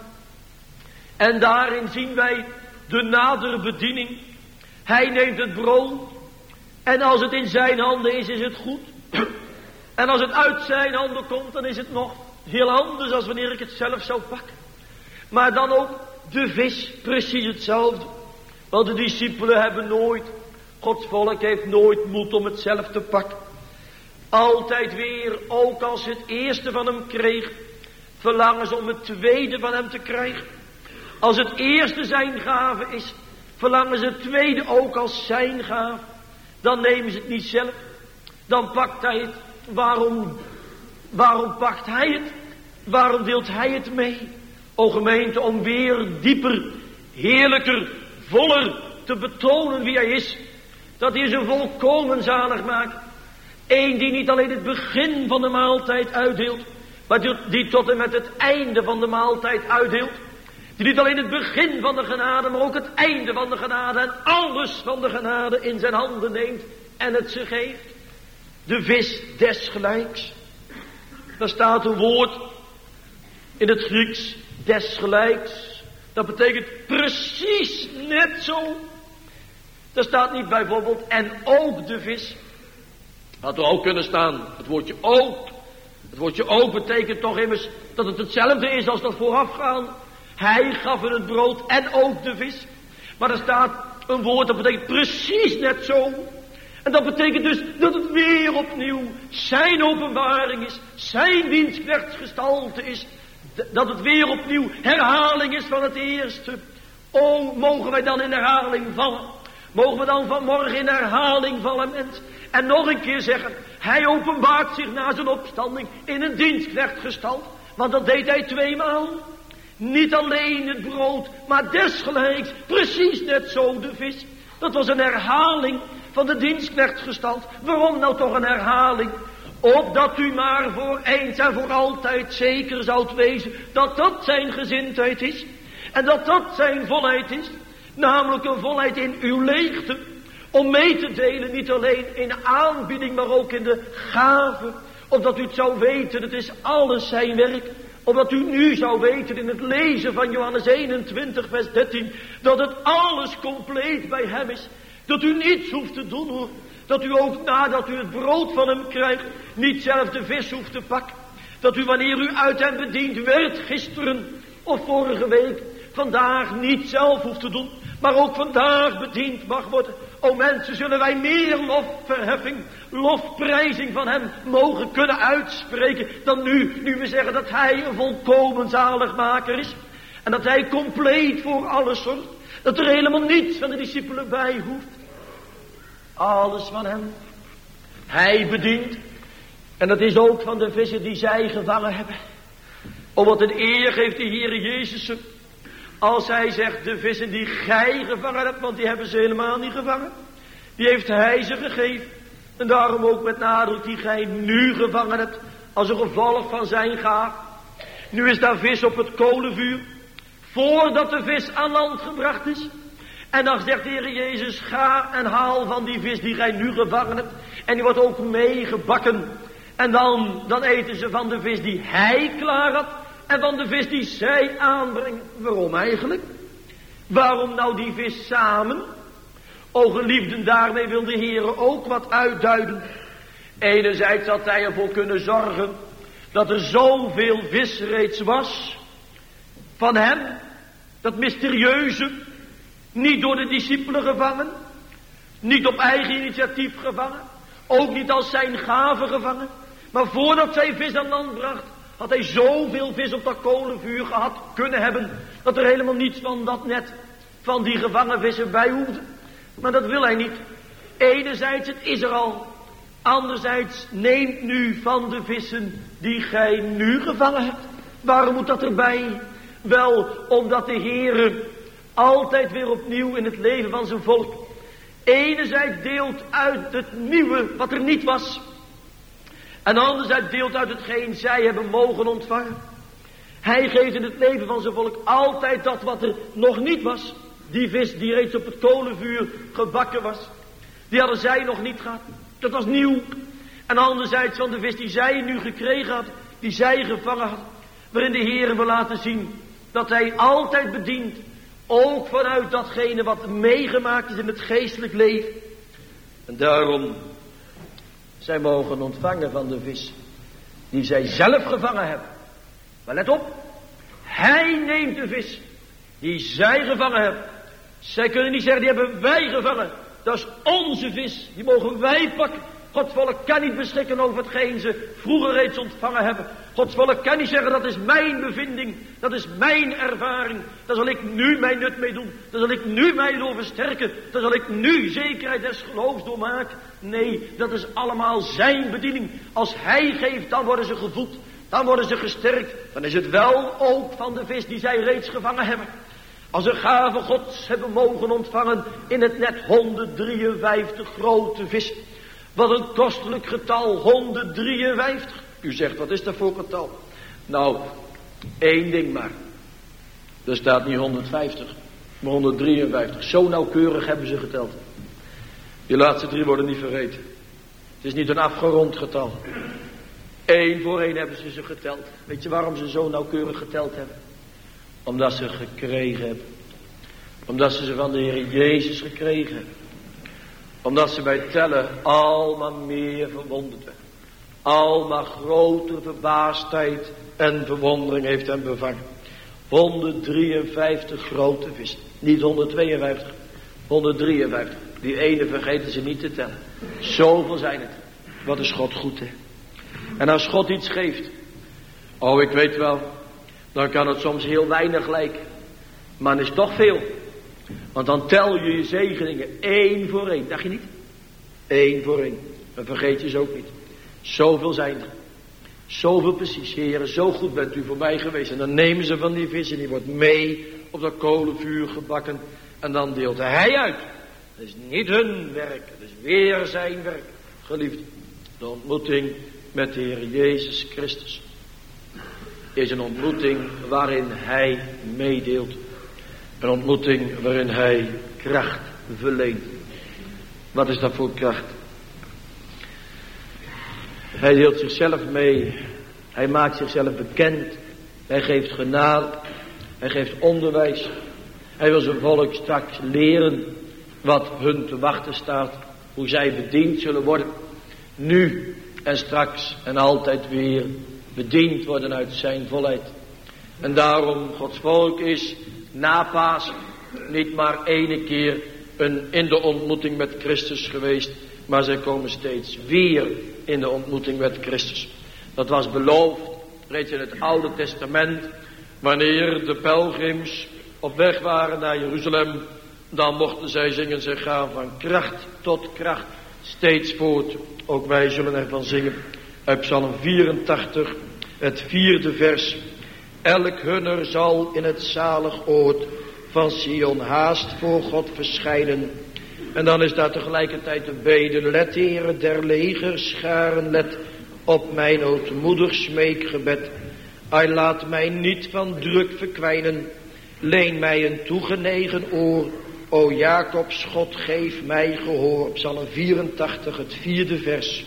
En daarin zien wij de nadere bediening. Hij neemt het brood. En als het in zijn handen is, is het goed. En als het uit zijn handen komt, dan is het nog heel anders als wanneer ik het zelf zou pakken. Maar dan ook de vis, precies hetzelfde. Want de discipelen hebben nooit, Gods volk heeft nooit moed om het zelf te pakken. Altijd weer, ook als ze het eerste van hem kreeg, verlangen ze om het tweede van hem te krijgen. Als het eerste zijn gave is, verlangen ze het tweede ook als zijn gave. Dan nemen ze het niet zelf. Dan pakt hij het. Waarom? Waarom pakt hij het? Waarom deelt hij het mee? O gemeente, om weer dieper, heerlijker, voller te betonen wie hij is. Dat hij zijn volkomen zalig maakt. Eén die niet alleen het begin van de maaltijd uitdeelt, maar die, die tot en met het einde van de maaltijd uitdeelt. Die niet alleen het begin van de genade, maar ook het einde van de genade en alles van de genade in zijn handen neemt en het ze geeft. De vis desgelijks. Daar staat een woord in het Grieks, desgelijks. Dat betekent precies net zo. Daar staat niet bijvoorbeeld en ook de vis. Had er ook kunnen staan, het woordje ook. Het woordje ook betekent toch immers dat het hetzelfde is als dat voorafgaan. Hij gaf hun het brood en ook de vis. Maar er staat een woord dat betekent precies net zo. En dat betekent dus dat het weer opnieuw zijn openbaring is. Zijn dienstknechtsgestalte is. Dat het weer opnieuw herhaling is van het eerste. O, mogen wij dan in herhaling vallen. Mogen we dan vanmorgen in herhaling vallen, mens. En nog een keer zeggen. Hij openbaart zich na zijn opstanding in een dienstknechtgestalte. Want dat deed hij tweemaal. Niet alleen het brood, maar desgelijks precies net zo de vis. Dat was een herhaling van de dienstknechtgestalte. Waarom nou toch een herhaling? Opdat u maar voor eens en voor altijd zeker zoudt wezen dat dat zijn gezindheid is. En dat dat zijn volheid is. Namelijk een volheid in uw leegte. Om mee te delen, niet alleen in de aanbieding, maar ook in de gave. Opdat u het zou weten, het is alles zijn werk. Opdat u nu zou weten in het lezen van Johannes eenentwintig vers dertien. Dat het alles compleet bij hem is. Dat u niets hoeft te doen hoor. Dat u ook nadat u het brood van hem krijgt. Niet zelf de vis hoeft te pakken. Dat u wanneer u uit hem bediend werd gisteren of vorige week. Vandaag niet zelf hoeft te doen. Maar ook vandaag bediend mag worden. O mensen, zullen wij meer lofverheffing, lofprijzing van hem mogen kunnen uitspreken dan nu. Nu we zeggen dat hij een volkomen zaligmaker is. En dat hij compleet voor alles zorgt. Dat er helemaal niets van de discipelen bij hoeft. Alles van hem. Hij bedient. En dat is ook van de vissen die zij gevangen hebben. O wat een eer geeft de Heere Jezus ze. Als hij zegt de vissen die gij gevangen hebt. Want die hebben ze helemaal niet gevangen. Die heeft hij ze gegeven. En daarom ook met nadruk die gij nu gevangen hebt. Als een gevolg van zijn gaaf. Nu is daar vis op het kolenvuur. Voordat de vis aan land gebracht is. En dan zegt de Heer Jezus, ga en haal van die vis die gij nu gevangen hebt. En die wordt ook meegebakken. En dan, dan eten ze van de vis die hij klaar had. En van de vis die zij aanbrengen. Waarom eigenlijk? Waarom nou die vis samen? O geliefden, daarmee wil de Heer ook wat uitduiden. Enerzijds had hij ervoor kunnen zorgen dat er zoveel vis reeds was. Van hem, dat mysterieuze, niet door de discipelen gevangen. Niet op eigen initiatief gevangen. Ook niet als zijn gave gevangen. Maar voordat zij vis aan land bracht, had hij zoveel vis op dat kolenvuur gehad kunnen hebben, dat er helemaal niets van dat net, van die gevangen vissen bij hoefde. Maar dat wil hij niet. Enerzijds, het is er al. Anderzijds, neemt nu van de vissen die gij nu gevangen hebt. Waarom moet dat erbij? Wel, omdat de Heere altijd weer opnieuw in het leven van zijn volk enerzijds deelt uit het nieuwe wat er niet was, en anderzijds deelt uit hetgeen zij hebben mogen ontvangen. Hij geeft in het leven van zijn volk altijd dat wat er nog niet was. Die vis die reeds op het kolenvuur gebakken was, die hadden zij nog niet gehad. Dat was nieuw. En anderzijds van de vis die zij nu gekregen had, die zij gevangen had, waarin de Heere wil laten zien dat hij altijd bedient, ook vanuit datgene wat meegemaakt is in het geestelijk leven. En daarom, zij mogen ontvangen van de vis die zij zelf gevangen hebben. Maar let op, hij neemt de vis die zij gevangen hebben. Zij kunnen niet zeggen, die hebben wij gevangen. Dat is onze vis, die mogen wij pakken. Gods volk kan niet beschikken over hetgeen ze vroeger reeds ontvangen hebben. Gods volk kan niet zeggen, dat is mijn bevinding, dat is mijn ervaring. Daar zal ik nu mijn nut mee doen. Daar zal ik nu mij door versterken. Daar zal ik nu zekerheid des geloofs door maken. Nee, dat is allemaal zijn bediening. Als hij geeft, dan worden ze gevoed. Dan worden ze gesterkt. Dan is het wel ook van de vis die zij reeds gevangen hebben. Als een gave Gods hebben mogen ontvangen in het net honderddrieënvijftig grote vissen. Wat een kostelijk getal, honderddrieënvijftig. U zegt, wat is dat voor getal? Nou, één ding maar. Er staat niet honderdvijftig, maar honderddrieënvijftig. Zo nauwkeurig hebben ze geteld. Die laatste drie worden niet vergeten. Het is niet een afgerond getal. Eén voor één hebben ze ze geteld. Weet je waarom ze zo nauwkeurig geteld hebben? Omdat ze gekregen hebben. Omdat ze ze van de Heer Jezus gekregen hebben. Omdat ze bij tellen almaar meer verwonderd werden. Almaar grotere verbaasdheid en verwondering heeft hem bevangen. honderddrieënvijftig grote vissen. Niet honderdtweeënvijftig. honderddrieënvijftig. Die ene vergeten ze niet te tellen. Zoveel zijn het. Wat is God goed, hè? En als God iets geeft. Oh, ik weet wel. Dan kan het soms heel weinig lijken. Maar het is toch veel. Want dan tel je je zegeningen één voor één. Dacht je niet? Eén voor één. Dan vergeet je ze ook niet. Zoveel zijn er. Zoveel precies. Heren, zo goed bent u voor mij geweest. En dan nemen ze van die vis en die wordt mee op dat kolenvuur gebakken. En dan deelt hij uit. Het is niet hun werk. Het is weer zijn werk. Geliefd. De ontmoeting met de Heer Jezus Christus is een ontmoeting waarin hij meedeelt. Een ontmoeting waarin hij kracht verleent. Wat is dat voor kracht? Hij deelt zichzelf mee. Hij maakt zichzelf bekend. Hij geeft genade. Hij geeft onderwijs. Hij wil zijn volk straks leren wat hun te wachten staat. Hoe zij bediend zullen worden. Nu en straks en altijd weer bediend worden uit zijn volheid. En daarom, Gods volk is na Pasen niet maar ene keer een, in de ontmoeting met Christus geweest, maar zij komen steeds weer in de ontmoeting met Christus. Dat was beloofd reeds in het Oude Testament, wanneer de pelgrims op weg waren naar Jeruzalem, dan mochten zij zingen, zij gaan van kracht tot kracht steeds voort. Ook wij zullen ervan zingen uit Psalm vierentachtig, het vierde vers. Elk hunner zal in het zalig oord van Sion haast voor God verschijnen. En dan is daar tegelijkertijd de bede. Let, Heere der legerscharen, let op mijn ootmoedig smeekgebed. Ai, laat mij niet van druk verkwijnen. Leen mij een toegenegen oor. O Jacobs God, geef mij gehoor. Psalm vierentachtig, het vierde vers.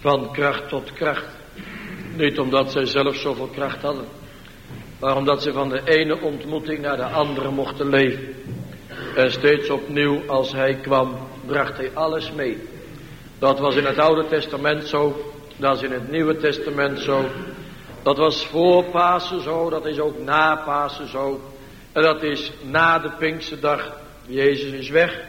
van kracht tot kracht. Niet omdat zij zelf zoveel kracht hadden, maar omdat ze van de ene ontmoeting naar de andere mochten leven. En steeds opnieuw als hij kwam, bracht hij alles mee. Dat was in het Oude Testament zo, dat is in het Nieuwe Testament zo. Dat was voor Pasen zo, dat is ook na Pasen zo. En dat is na de Pinksterdag. Jezus is weg.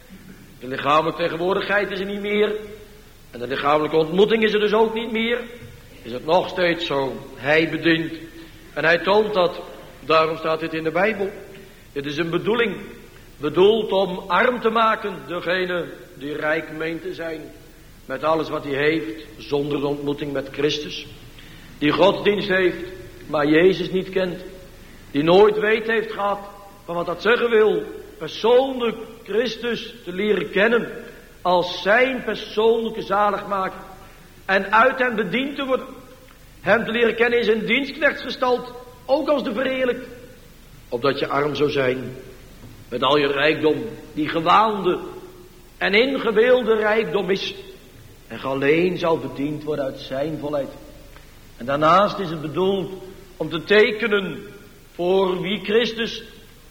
De lichamelijke tegenwoordigheid is er niet meer. En de lichamelijke ontmoeting is er dus ook niet meer. Is het nog steeds zo. Hij bedient. En hij toont dat. Daarom staat dit in de Bijbel. Dit is een bedoeling. Bedoeld om arm te maken. Degene die rijk meent te zijn. Met alles wat hij heeft. Zonder de ontmoeting met Christus. Die godsdienst heeft. Maar Jezus niet kent. Die nooit weet heeft gehad. Van wat dat zeggen wil. Persoonlijk Christus te leren kennen. Als zijn persoonlijke zaligmaker. En uit hem bediend te worden. Hem te leren kennen in zijn dienstknechtsgestalt. Ook als de verheerlijkt. Opdat je arm zou zijn. Met al je rijkdom. Die gewaande en ingebeelde rijkdom is. En alleen zal bediend worden uit zijn volheid. En daarnaast is het bedoeld om te tekenen. Voor wie Christus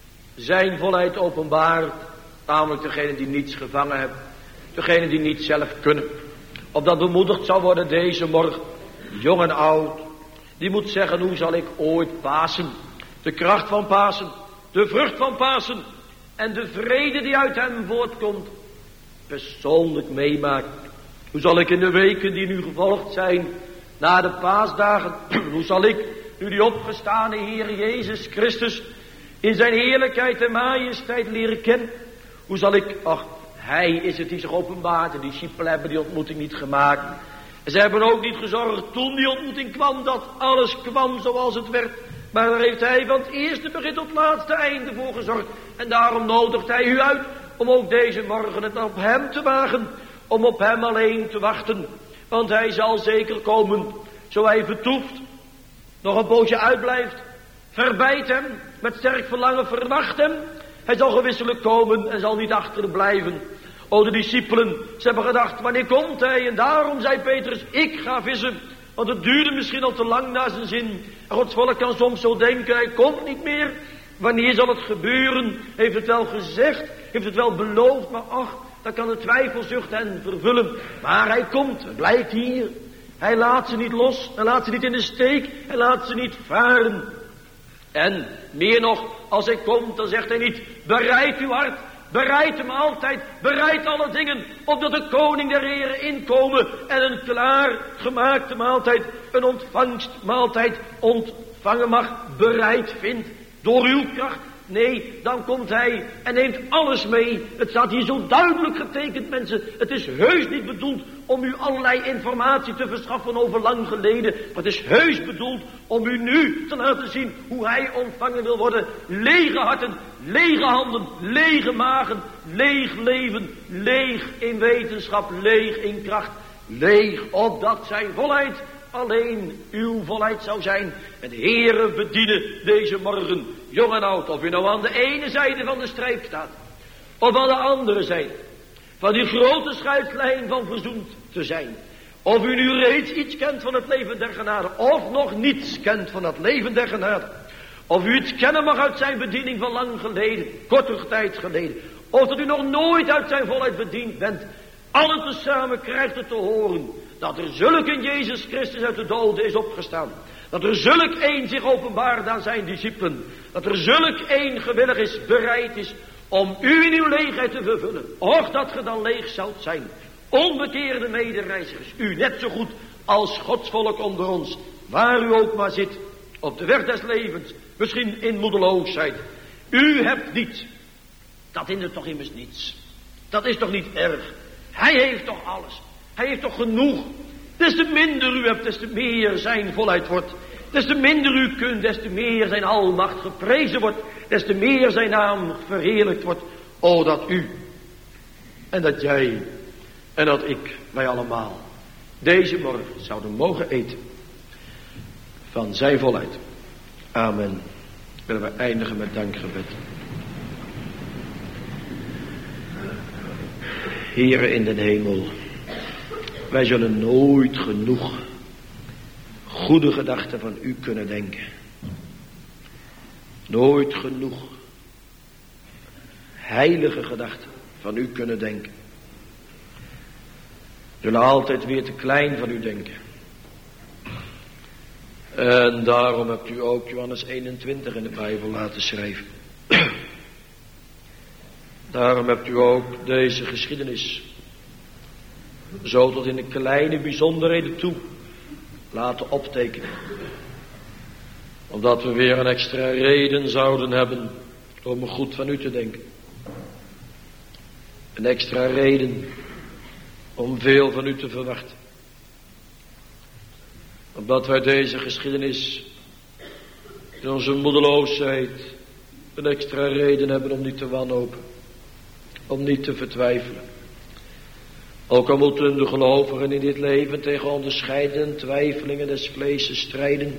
zijn volheid openbaart. Namelijk degene die niets gevangen hebben. Degene die niet zelf kunnen. Opdat bemoedigd zal worden deze morgen. Jong en oud. Die moet zeggen, hoe zal ik ooit Pasen. De kracht van Pasen. De vrucht van Pasen. En de vrede die uit hem voortkomt. Persoonlijk meemaken. Hoe zal ik in de weken die nu gevolgd zijn. Na de paasdagen. Hoe zal ik nu die opgestane Heer Jezus Christus. In zijn heerlijkheid en majesteit leren kennen. Hoe zal ik, ach, hij is het die zich openbaart. De discipelen hebben die ontmoeting niet gemaakt. En ze hebben ook niet gezorgd toen die ontmoeting kwam. Dat alles kwam zoals het werd. Maar daar heeft hij van het eerste begin tot het laatste einde voor gezorgd. En daarom nodigt hij u uit. Om ook deze morgen het op hem te wagen. Om op hem alleen te wachten. Want hij zal zeker komen. Zo hij vertoeft. Nog een poosje uitblijft. Verbijt hem. Met sterk verlangen verwacht hem. Hij zal gewisselijk komen en zal niet achterblijven. O, de discipelen, ze hebben gedacht, wanneer komt hij? En daarom zei Petrus, ik ga vissen. Want het duurde misschien al te lang naar zijn zin. En Gods volk kan soms zo denken, hij komt niet meer. Wanneer zal het gebeuren? Heeft het wel gezegd? Heeft het wel beloofd? Maar ach, dan kan de twijfelzucht hen vervullen. Maar hij komt, hij blijft hier. Hij laat ze niet los, hij laat ze niet in de steek, hij laat ze niet varen. En meer nog, als hij komt, dan zegt hij niet, bereid uw hart, bereid hem altijd, bereid alle dingen, opdat de koning der heren inkomen en een klaargemaakte maaltijd, een ontvangstmaaltijd ontvangen mag, bereid vindt door uw kracht. Nee, dan komt hij en neemt alles mee. Het staat hier zo duidelijk getekend, mensen. Het is heus niet bedoeld om u allerlei informatie te verschaffen over lang geleden. Maar het is heus bedoeld om u nu te laten zien hoe hij ontvangen wil worden. Lege harten, lege handen, lege magen, leeg leven, leeg in wetenschap, leeg in kracht. Leeg opdat zijn volheid alleen uw volheid zou zijn. En Heere, bedienen deze morgen, jong en oud, of u nou aan de ene zijde van de strijd staat, of aan de andere zijde, van die grote scheidslijn van verzoend te zijn. Of u nu reeds iets kent van het leven der genade, of nog niets kent van het leven der genade. Of u iets kennen mag uit zijn bediening van lang geleden, korte tijd geleden. Of dat u nog nooit uit zijn volheid bediend bent. Allen tezamen krijgt het te horen dat er zulk in Jezus Christus uit de doden is opgestaan. Dat er zulk een zich openbaart aan zijn discipelen. Dat er zulk een gewillig is, bereid is om u in uw leegheid te vervullen. Och, dat ge dan leeg zoudt zijn. Onbekeerde medereizigers, u net zo goed als Gods volk onder ons. Waar u ook maar zit, op de weg des levens, misschien in moedeloosheid. U hebt niets. Dat hindert toch immers niets. Dat is toch niet erg. Hij heeft toch alles. Hij heeft toch genoeg. Des te minder u hebt, des te meer zijn volheid wordt. Des te minder u kunt, des te meer zijn almacht geprezen wordt. Des te meer zijn naam verheerlijkt wordt. O, dat u en dat jij en dat ik, wij allemaal, deze morgen zouden mogen eten van zijn volheid. Amen. Willen we eindigen met dankgebed. Heere in den hemel, Wij zullen nooit genoeg goede gedachten van u kunnen denken. Nooit genoeg heilige gedachten van u kunnen denken. We zullen altijd weer te klein van u denken. En daarom hebt u ook Johannes eenentwintig in de Bijbel laten schrijven. Daarom hebt u ook deze geschiedenis zo tot in de kleine bijzonderheden toe laten optekenen. Omdat we weer een extra reden zouden hebben om goed van u te denken. Een extra reden om veel van u te verwachten. Omdat wij deze geschiedenis in onze moedeloosheid een extra reden hebben om niet te wanhopen. Om niet te vertwijfelen. Ook al moeten de gelovigen in dit leven tegen onderscheidende twijfelingen des vleeses strijden.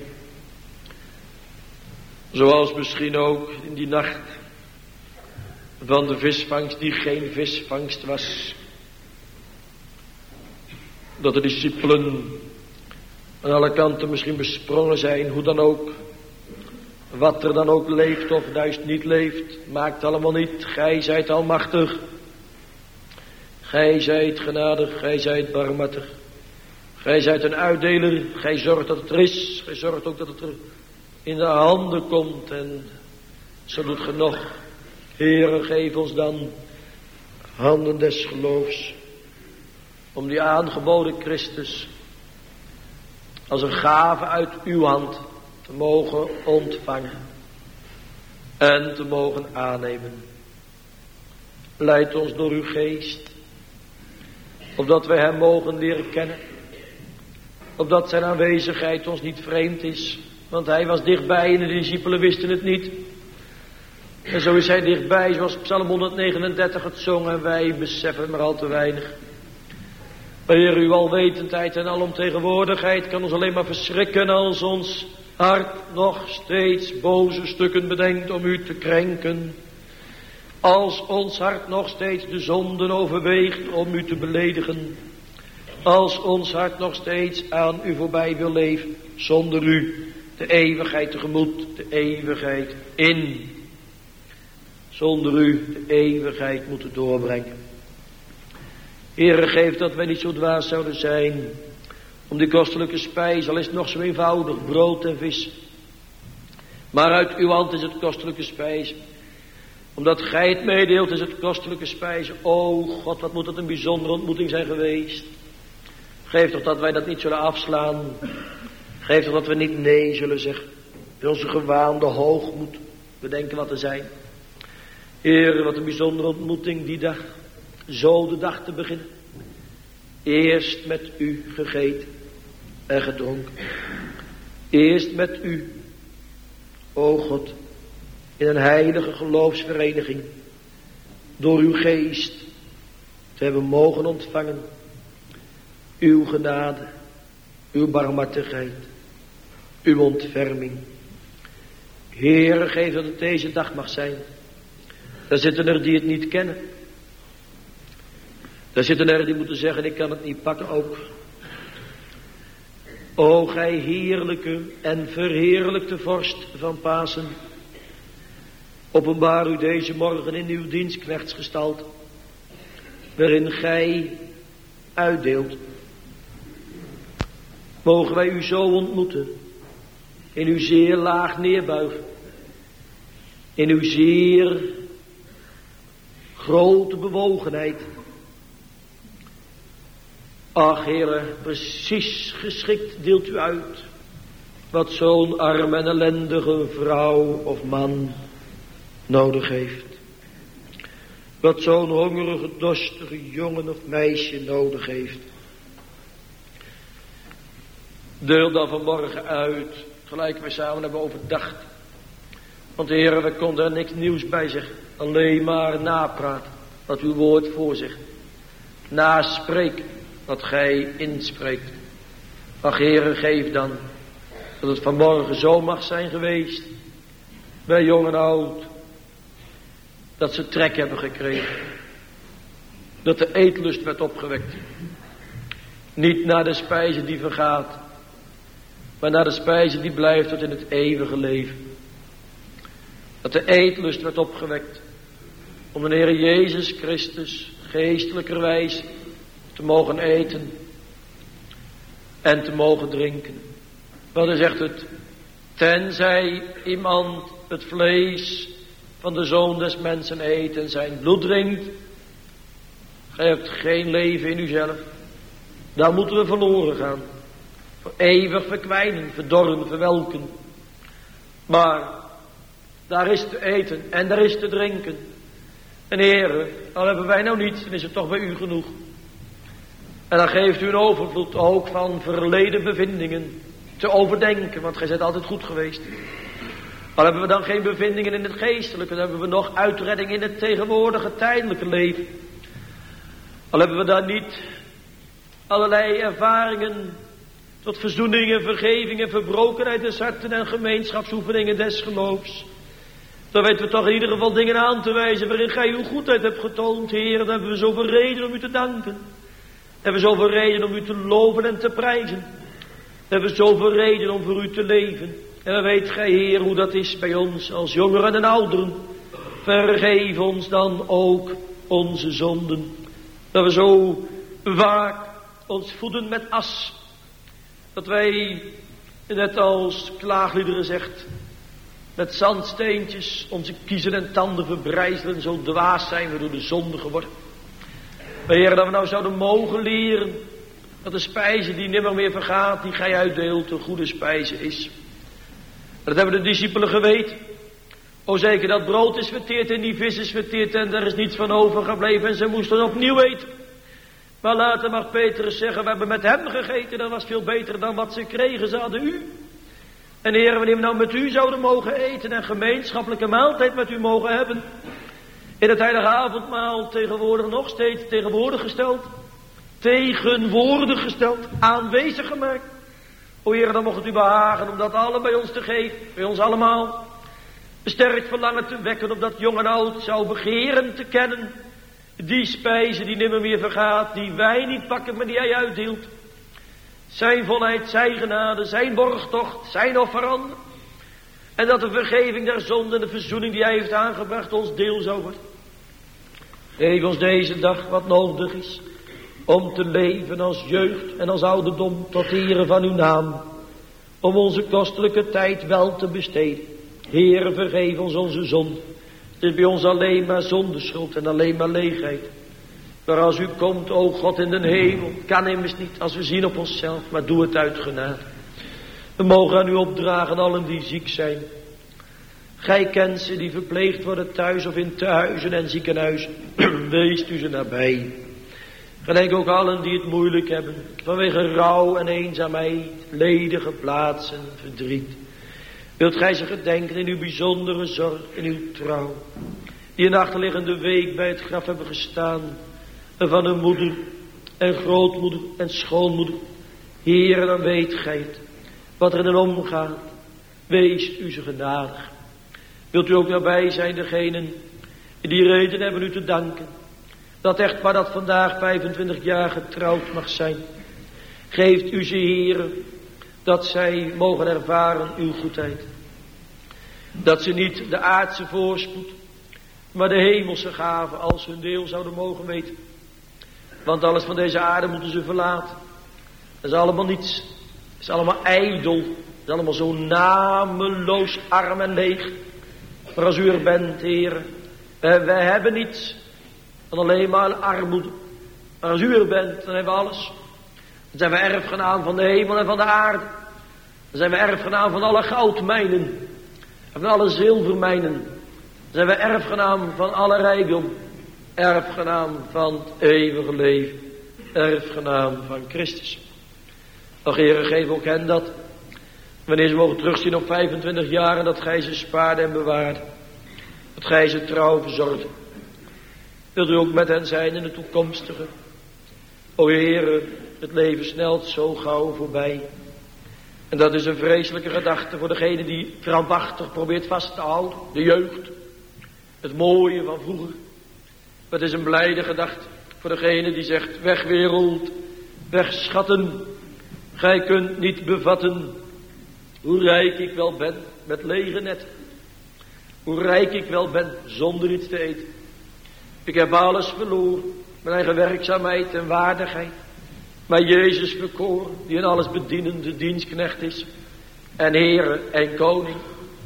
Zoals misschien ook in die nacht van de visvangst die geen visvangst was. Dat de discipelen aan alle kanten misschien besprongen zijn, hoe dan ook. Wat er dan ook leeft of juist niet leeft, maakt allemaal niet. Gij zijt almachtig. Gij zijt genadig, gij zijt barmhartig. Gij zijt een uitdeler, gij zorgt dat het er is. Gij zorgt ook dat het er in de handen komt. En zo doet ge nog. Heere, geef ons dan handen des geloofs. Om die aangeboden Christus als een gave uit uw hand te mogen ontvangen. En te mogen aannemen. Leid ons door uw geest. Opdat wij hem mogen leren kennen. Opdat zijn aanwezigheid ons niet vreemd is. Want hij was dichtbij en de discipelen wisten het niet. En zo is hij dichtbij, zoals Psalm honderdnegenendertig het zong. En wij beseffen maar al te weinig. Heer, uw alwetendheid en alomtegenwoordigheid kan ons alleen maar verschrikken als ons hart nog steeds boze stukken bedenkt om u te krenken. Als ons hart nog steeds de zonden overweegt om u te beledigen. Als ons hart nog steeds aan u voorbij wil leven, zonder u de eeuwigheid tegemoet, de eeuwigheid in. Zonder u de eeuwigheid moeten doorbrengen. Heere, geef dat wij niet zo dwaas zouden zijn om die kostelijke spijs, al is het nog zo eenvoudig, brood en vis. Maar uit uw hand is het kostelijke spijs. Omdat gij het meedeelt is het kostelijke spijs. O God, wat moet het een bijzondere ontmoeting zijn geweest. Geef toch dat wij dat niet zullen afslaan. Geef toch dat we niet nee zullen zeggen. In onze gewaande hoogmoed bedenken wat er zijn. Heer, wat een bijzondere ontmoeting die dag. Zo de dag te beginnen. Eerst met u gegeten en gedronken. Eerst met u, o God, in een heilige geloofsvereniging, door uw geest te hebben mogen ontvangen. Uw genade, uw barmhartigheid, uw ontferming. Heere, geef dat het deze dag mag zijn. Daar zitten er die het niet kennen. Daar zitten er die moeten zeggen, ik kan het niet pakken ook. O gij heerlijke en verheerlijkte vorst van Pasen. Openbaar u deze morgen in uw dienstknechtsgestalte. Waarin gij uitdeelt. Mogen wij u zo ontmoeten. In uw zeer laag neerbuigen. In uw zeer grote bewogenheid. Ach, Heere, precies geschikt deelt u uit wat zo'n arme en ellendige vrouw of man nodig heeft. Wat zo'n hongerige, dorstige jongen of meisje nodig heeft. Deel dan vanmorgen uit, gelijk wij samen hebben overdacht. Want Heere, we konden er niks nieuws bij zeggen. Alleen maar napraten wat uw woord voorzegt. Naspreken wat gij inspreekt. Ach, Heere, geef dan dat het vanmorgen zo mag zijn geweest. Bij jong en oud. Dat ze trek hebben gekregen. Dat de eetlust werd opgewekt. Niet naar de spijze die vergaat, maar naar de spijze die blijft tot in het eeuwige leven. Dat de eetlust werd opgewekt om de Heer Jezus Christus geestelijkerwijs te mogen eten en te mogen drinken. Want hij zegt het, tenzij iemand het vlees van de Zoon des Mensen eet en zijn bloed drinkt, gij hebt geen leven in uzelf. Dan moeten we verloren gaan. Voor eeuwig verkwijnen, verdorren, verwelken. Maar daar is te eten en daar is te drinken. En Heere, al hebben wij nou niets, dan is het toch bij u genoeg. En dan geeft u een overvloed ook van verleden bevindingen te overdenken, want gij bent altijd goed geweest. Al hebben we dan geen bevindingen in het geestelijke, dan hebben we nog uitredding in het tegenwoordige tijdelijke leven. Al hebben we dan niet allerlei ervaringen tot verzoening en vergeving en verbrokenheid des harten en gemeenschapsoefeningen des geloofs. Dan weten we toch in ieder geval dingen aan te wijzen waarin gij uw goedheid hebt getoond, Heer. Dan hebben we zoveel reden om u te danken. Dan hebben we zoveel reden om u te loven en te prijzen. Dan hebben we zoveel reden om voor u te leven. En dan weet gij, Heer, hoe dat is bij ons als jongeren en ouderen. Vergeef ons dan ook onze zonden. Dat we zo vaak ons voeden met as. Dat wij, net als klaagliederen zegt, met zandsteentjes onze kiezen en tanden verbrijzelen. Zo dwaas zijn we door de zonde geworden. Maar Heer, dat we nou zouden mogen leren dat de spijze die nimmer meer vergaat, die gij uitdeelt, een goede spijze is. Dat hebben de discipelen geweten. O zeker, dat brood is verteerd en die vis is verteerd en er is niets van overgebleven en ze moesten opnieuw eten. Maar later mag Petrus zeggen, we hebben met hem gegeten, dat was veel beter dan wat ze kregen, ze hadden u. En Heer, wanneer we nou met u zouden mogen eten en gemeenschappelijke maaltijd met u mogen hebben, in het heilige avondmaal tegenwoordig nog steeds tegenwoordig gesteld, tegenwoordig gesteld, aanwezig gemaakt. O Heer, dan mocht het u behagen om dat allen bij ons te geven, bij ons allemaal. Een sterk verlangen te wekken op dat jong en oud zou begeren te kennen. Die spijze die nimmer meer vergaat, die wij niet pakken, maar die hij uitdeelt. Zijn volheid, zijn genade, zijn borgtocht, zijn offeranden. En dat de vergeving der zonde en de verzoening die hij heeft aangebracht ons deel zou worden. Geef ons deze dag wat nodig is om te leven als jeugd en als ouderdom tot ere van uw naam. Om onze kostelijke tijd wel te besteden. Heere, vergeef ons onze zonde. Het is bij ons alleen maar zondeschuld en alleen maar leegheid. Maar als u komt, o God in den hemel, kan immers niet als we zien op onszelf, maar doe het uit genade. We mogen aan u opdragen allen die ziek zijn. Gij kent ze die verpleegd worden thuis of in tehuizen en ziekenhuizen. Wees u ze nabij. Gedenk ook allen die het moeilijk hebben, vanwege rouw en eenzaamheid, ledige plaatsen, verdriet. Wilt gij ze gedenken in uw bijzondere zorg, in uw trouw, die een achterliggende week bij het graf hebben gestaan, en van hun moeder en grootmoeder en schoonmoeder. Heere, dan weet gij het, wat er in hen omgaat. Wees u ze genadig. Wilt u ook nabij zijn degenen die reden hebben u te danken, dat echtpaar dat vandaag vijfentwintig jaar getrouwd mag zijn. Geeft u ze, Heere, dat zij mogen ervaren uw goedheid. Dat ze niet de aardse voorspoed, maar de hemelse gaven als hun deel zouden mogen weten. Want alles van deze aarde moeten ze verlaten. Dat is allemaal niets. Dat is allemaal ijdel. Dat is allemaal zo nameloos, arm en leeg. Maar als u er bent, Heer, wij, wij hebben niets dan alleen maar armoede. Maar als u er bent, dan hebben we alles. Dan zijn we erfgenaam van de hemel en van de aarde. Dan zijn we erfgenaam van alle goudmijnen. En van alle zilvermijnen. Dan zijn we erfgenaam van alle rijkdom. Erfgenaam van het eeuwige leven. Erfgenaam van Christus. Och, Heere, geef ook hen dat, wanneer ze mogen terugzien op vijfentwintig jaar, en dat gij ze spaarde en bewaarde. Dat gij ze trouw verzorgde. Wilt u ook met hen zijn in de toekomstige. O Heere, het leven snelt zo gauw voorbij. En dat is een vreselijke gedachte voor degene die krampachtig probeert vast te houden. De jeugd. Het mooie van vroeger. Het is een blijde gedachte voor degene die zegt, weg wereld, wegschatten. Gij kunt niet bevatten hoe rijk ik wel ben met lege net. Hoe rijk ik wel ben zonder iets te eten. Ik heb alles verloren, mijn eigen werkzaamheid en waardigheid. Maar Jezus verkoren, die in alles bedienende dienstknecht is. En Heere en Koning,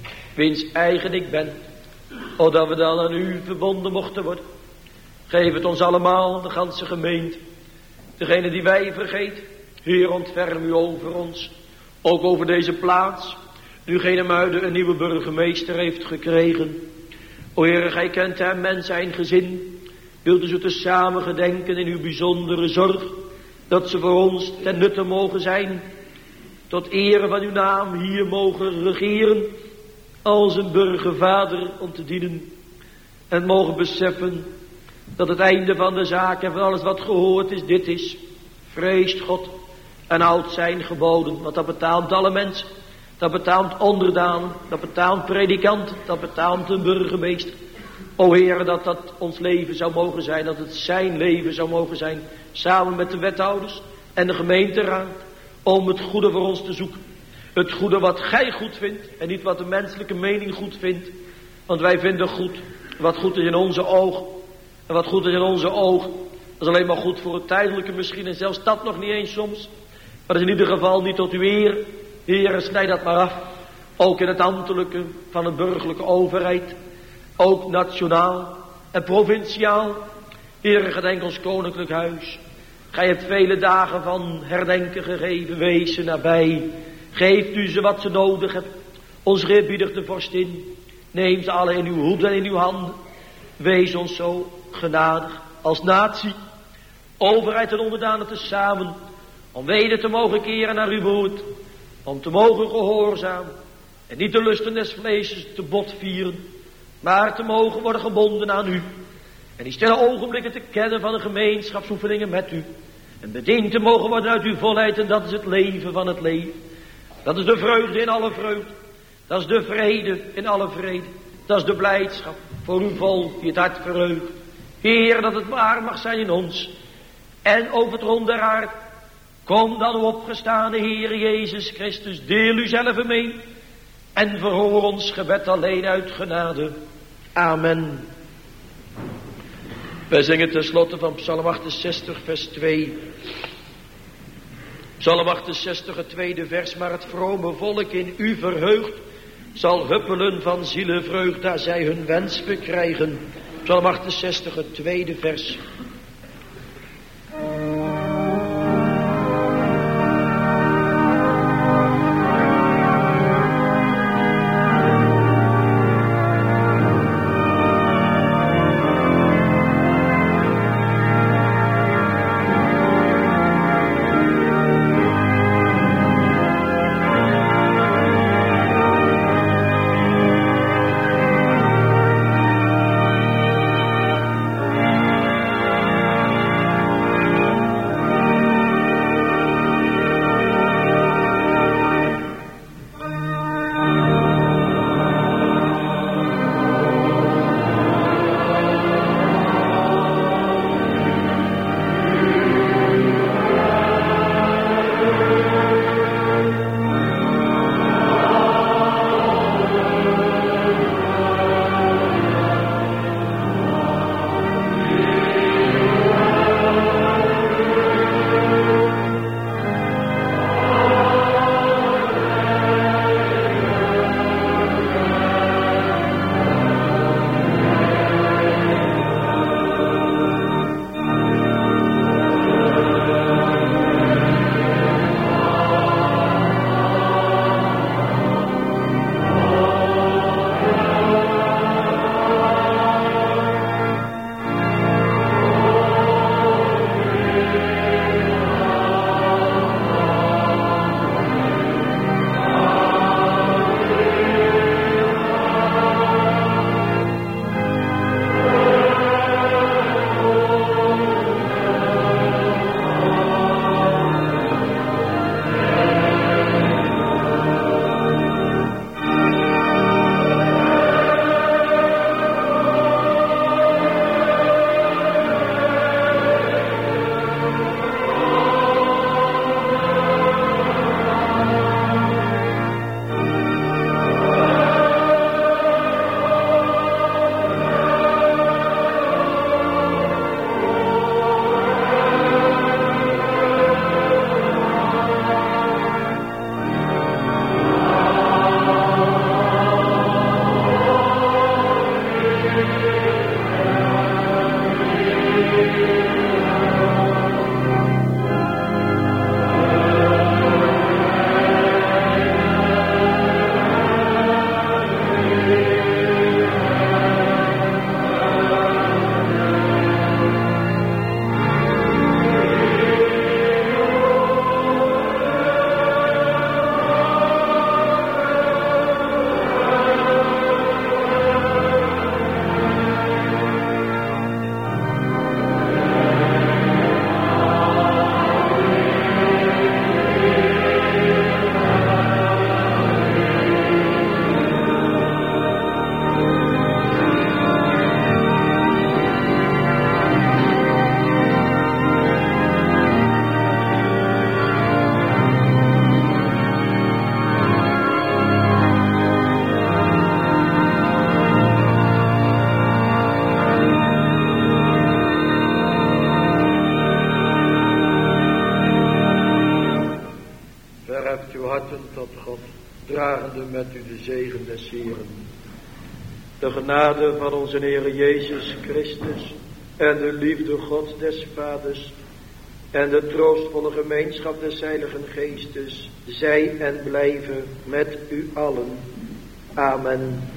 wiens eigen ik ben. Opdat we dan aan u verbonden mochten worden. Geef het ons allemaal, de ganse gemeente. Degene die wij vergeten. Heer, ontferm u over ons. Ook over deze plaats. Nu Genemuiden een nieuwe burgemeester heeft gekregen. O Heer, gij kent hem en zijn gezin. Wilt u ze te samen gedenken in uw bijzondere zorg. Dat ze voor ons ten nutte mogen zijn. Tot ere van uw naam hier mogen regeren. Als een burgervader om te dienen. En mogen beseffen dat het einde van de zaak en van alles wat gehoord is dit is. Vreest God en houdt zijn geboden. Want dat betaamt alle mensen. Dat betaamt onderdaan. Dat betaamt predikant. Dat betaamt een burgemeester. O Heer, dat dat ons leven zou mogen zijn. Dat het zijn leven zou mogen zijn. Samen met de wethouders en de gemeenteraad. Om het goede voor ons te zoeken. Het goede wat gij goed vindt. En niet wat de menselijke mening goed vindt. Want wij vinden goed wat goed is in onze ogen. En wat goed is in onze ogen. Dat is alleen maar goed voor het tijdelijke misschien. En zelfs dat nog niet eens soms. Maar dat is in ieder geval niet tot uw eer. Heer, snijd dat maar af. Ook in het ambtelijke van een burgerlijke overheid. Ook nationaal en provinciaal. Heer, gedenk ons koninklijk huis. Gij hebt vele dagen van herdenken gegeven. Wees ze nabij. Geeft u ze wat ze nodig hebben. Ons gebiedert de vorstin. Neem ze alle in uw hoed en in uw handen. Wees ons zo genadig als natie. Overheid en onderdanen tezamen. Om weder te mogen keren naar uw woord. Om te mogen gehoorzamen. En niet de lusten des vleesjes te bot vieren. Maar te mogen worden gebonden aan u. En die stille ogenblikken te kennen van de gemeenschapsoefeningen met u. En bediend te mogen worden uit uw volheid. En dat is het leven van het leven. Dat is de vreugde in alle vreugde. Dat is de vrede in alle vrede. Dat is de blijdschap voor uw volk die het hart verheugt. Heer, dat het waar mag zijn in ons. En over het rond der aarde. Kom dan, opgestane Heer Jezus Christus, deel u zelf mee. En verhoor ons gebed alleen uit genade. Amen. Wij zingen tenslotte van Psalm achtenzestig, vers twee. Psalm achtenzestig, het tweede vers. Maar het vrome volk in u verheugt, zal huppelen van zielevreugd, daar zij hun wens bekrijgen. Psalm achtenzestig, het tweede vers. harten tot God, dragende met u de zegen des Heeren. De genade van onze Heer Jezus Christus en de liefde Gods des Vaders en de troostvolle gemeenschap des Heiligen Geestes, zij en blijven met u allen. Amen.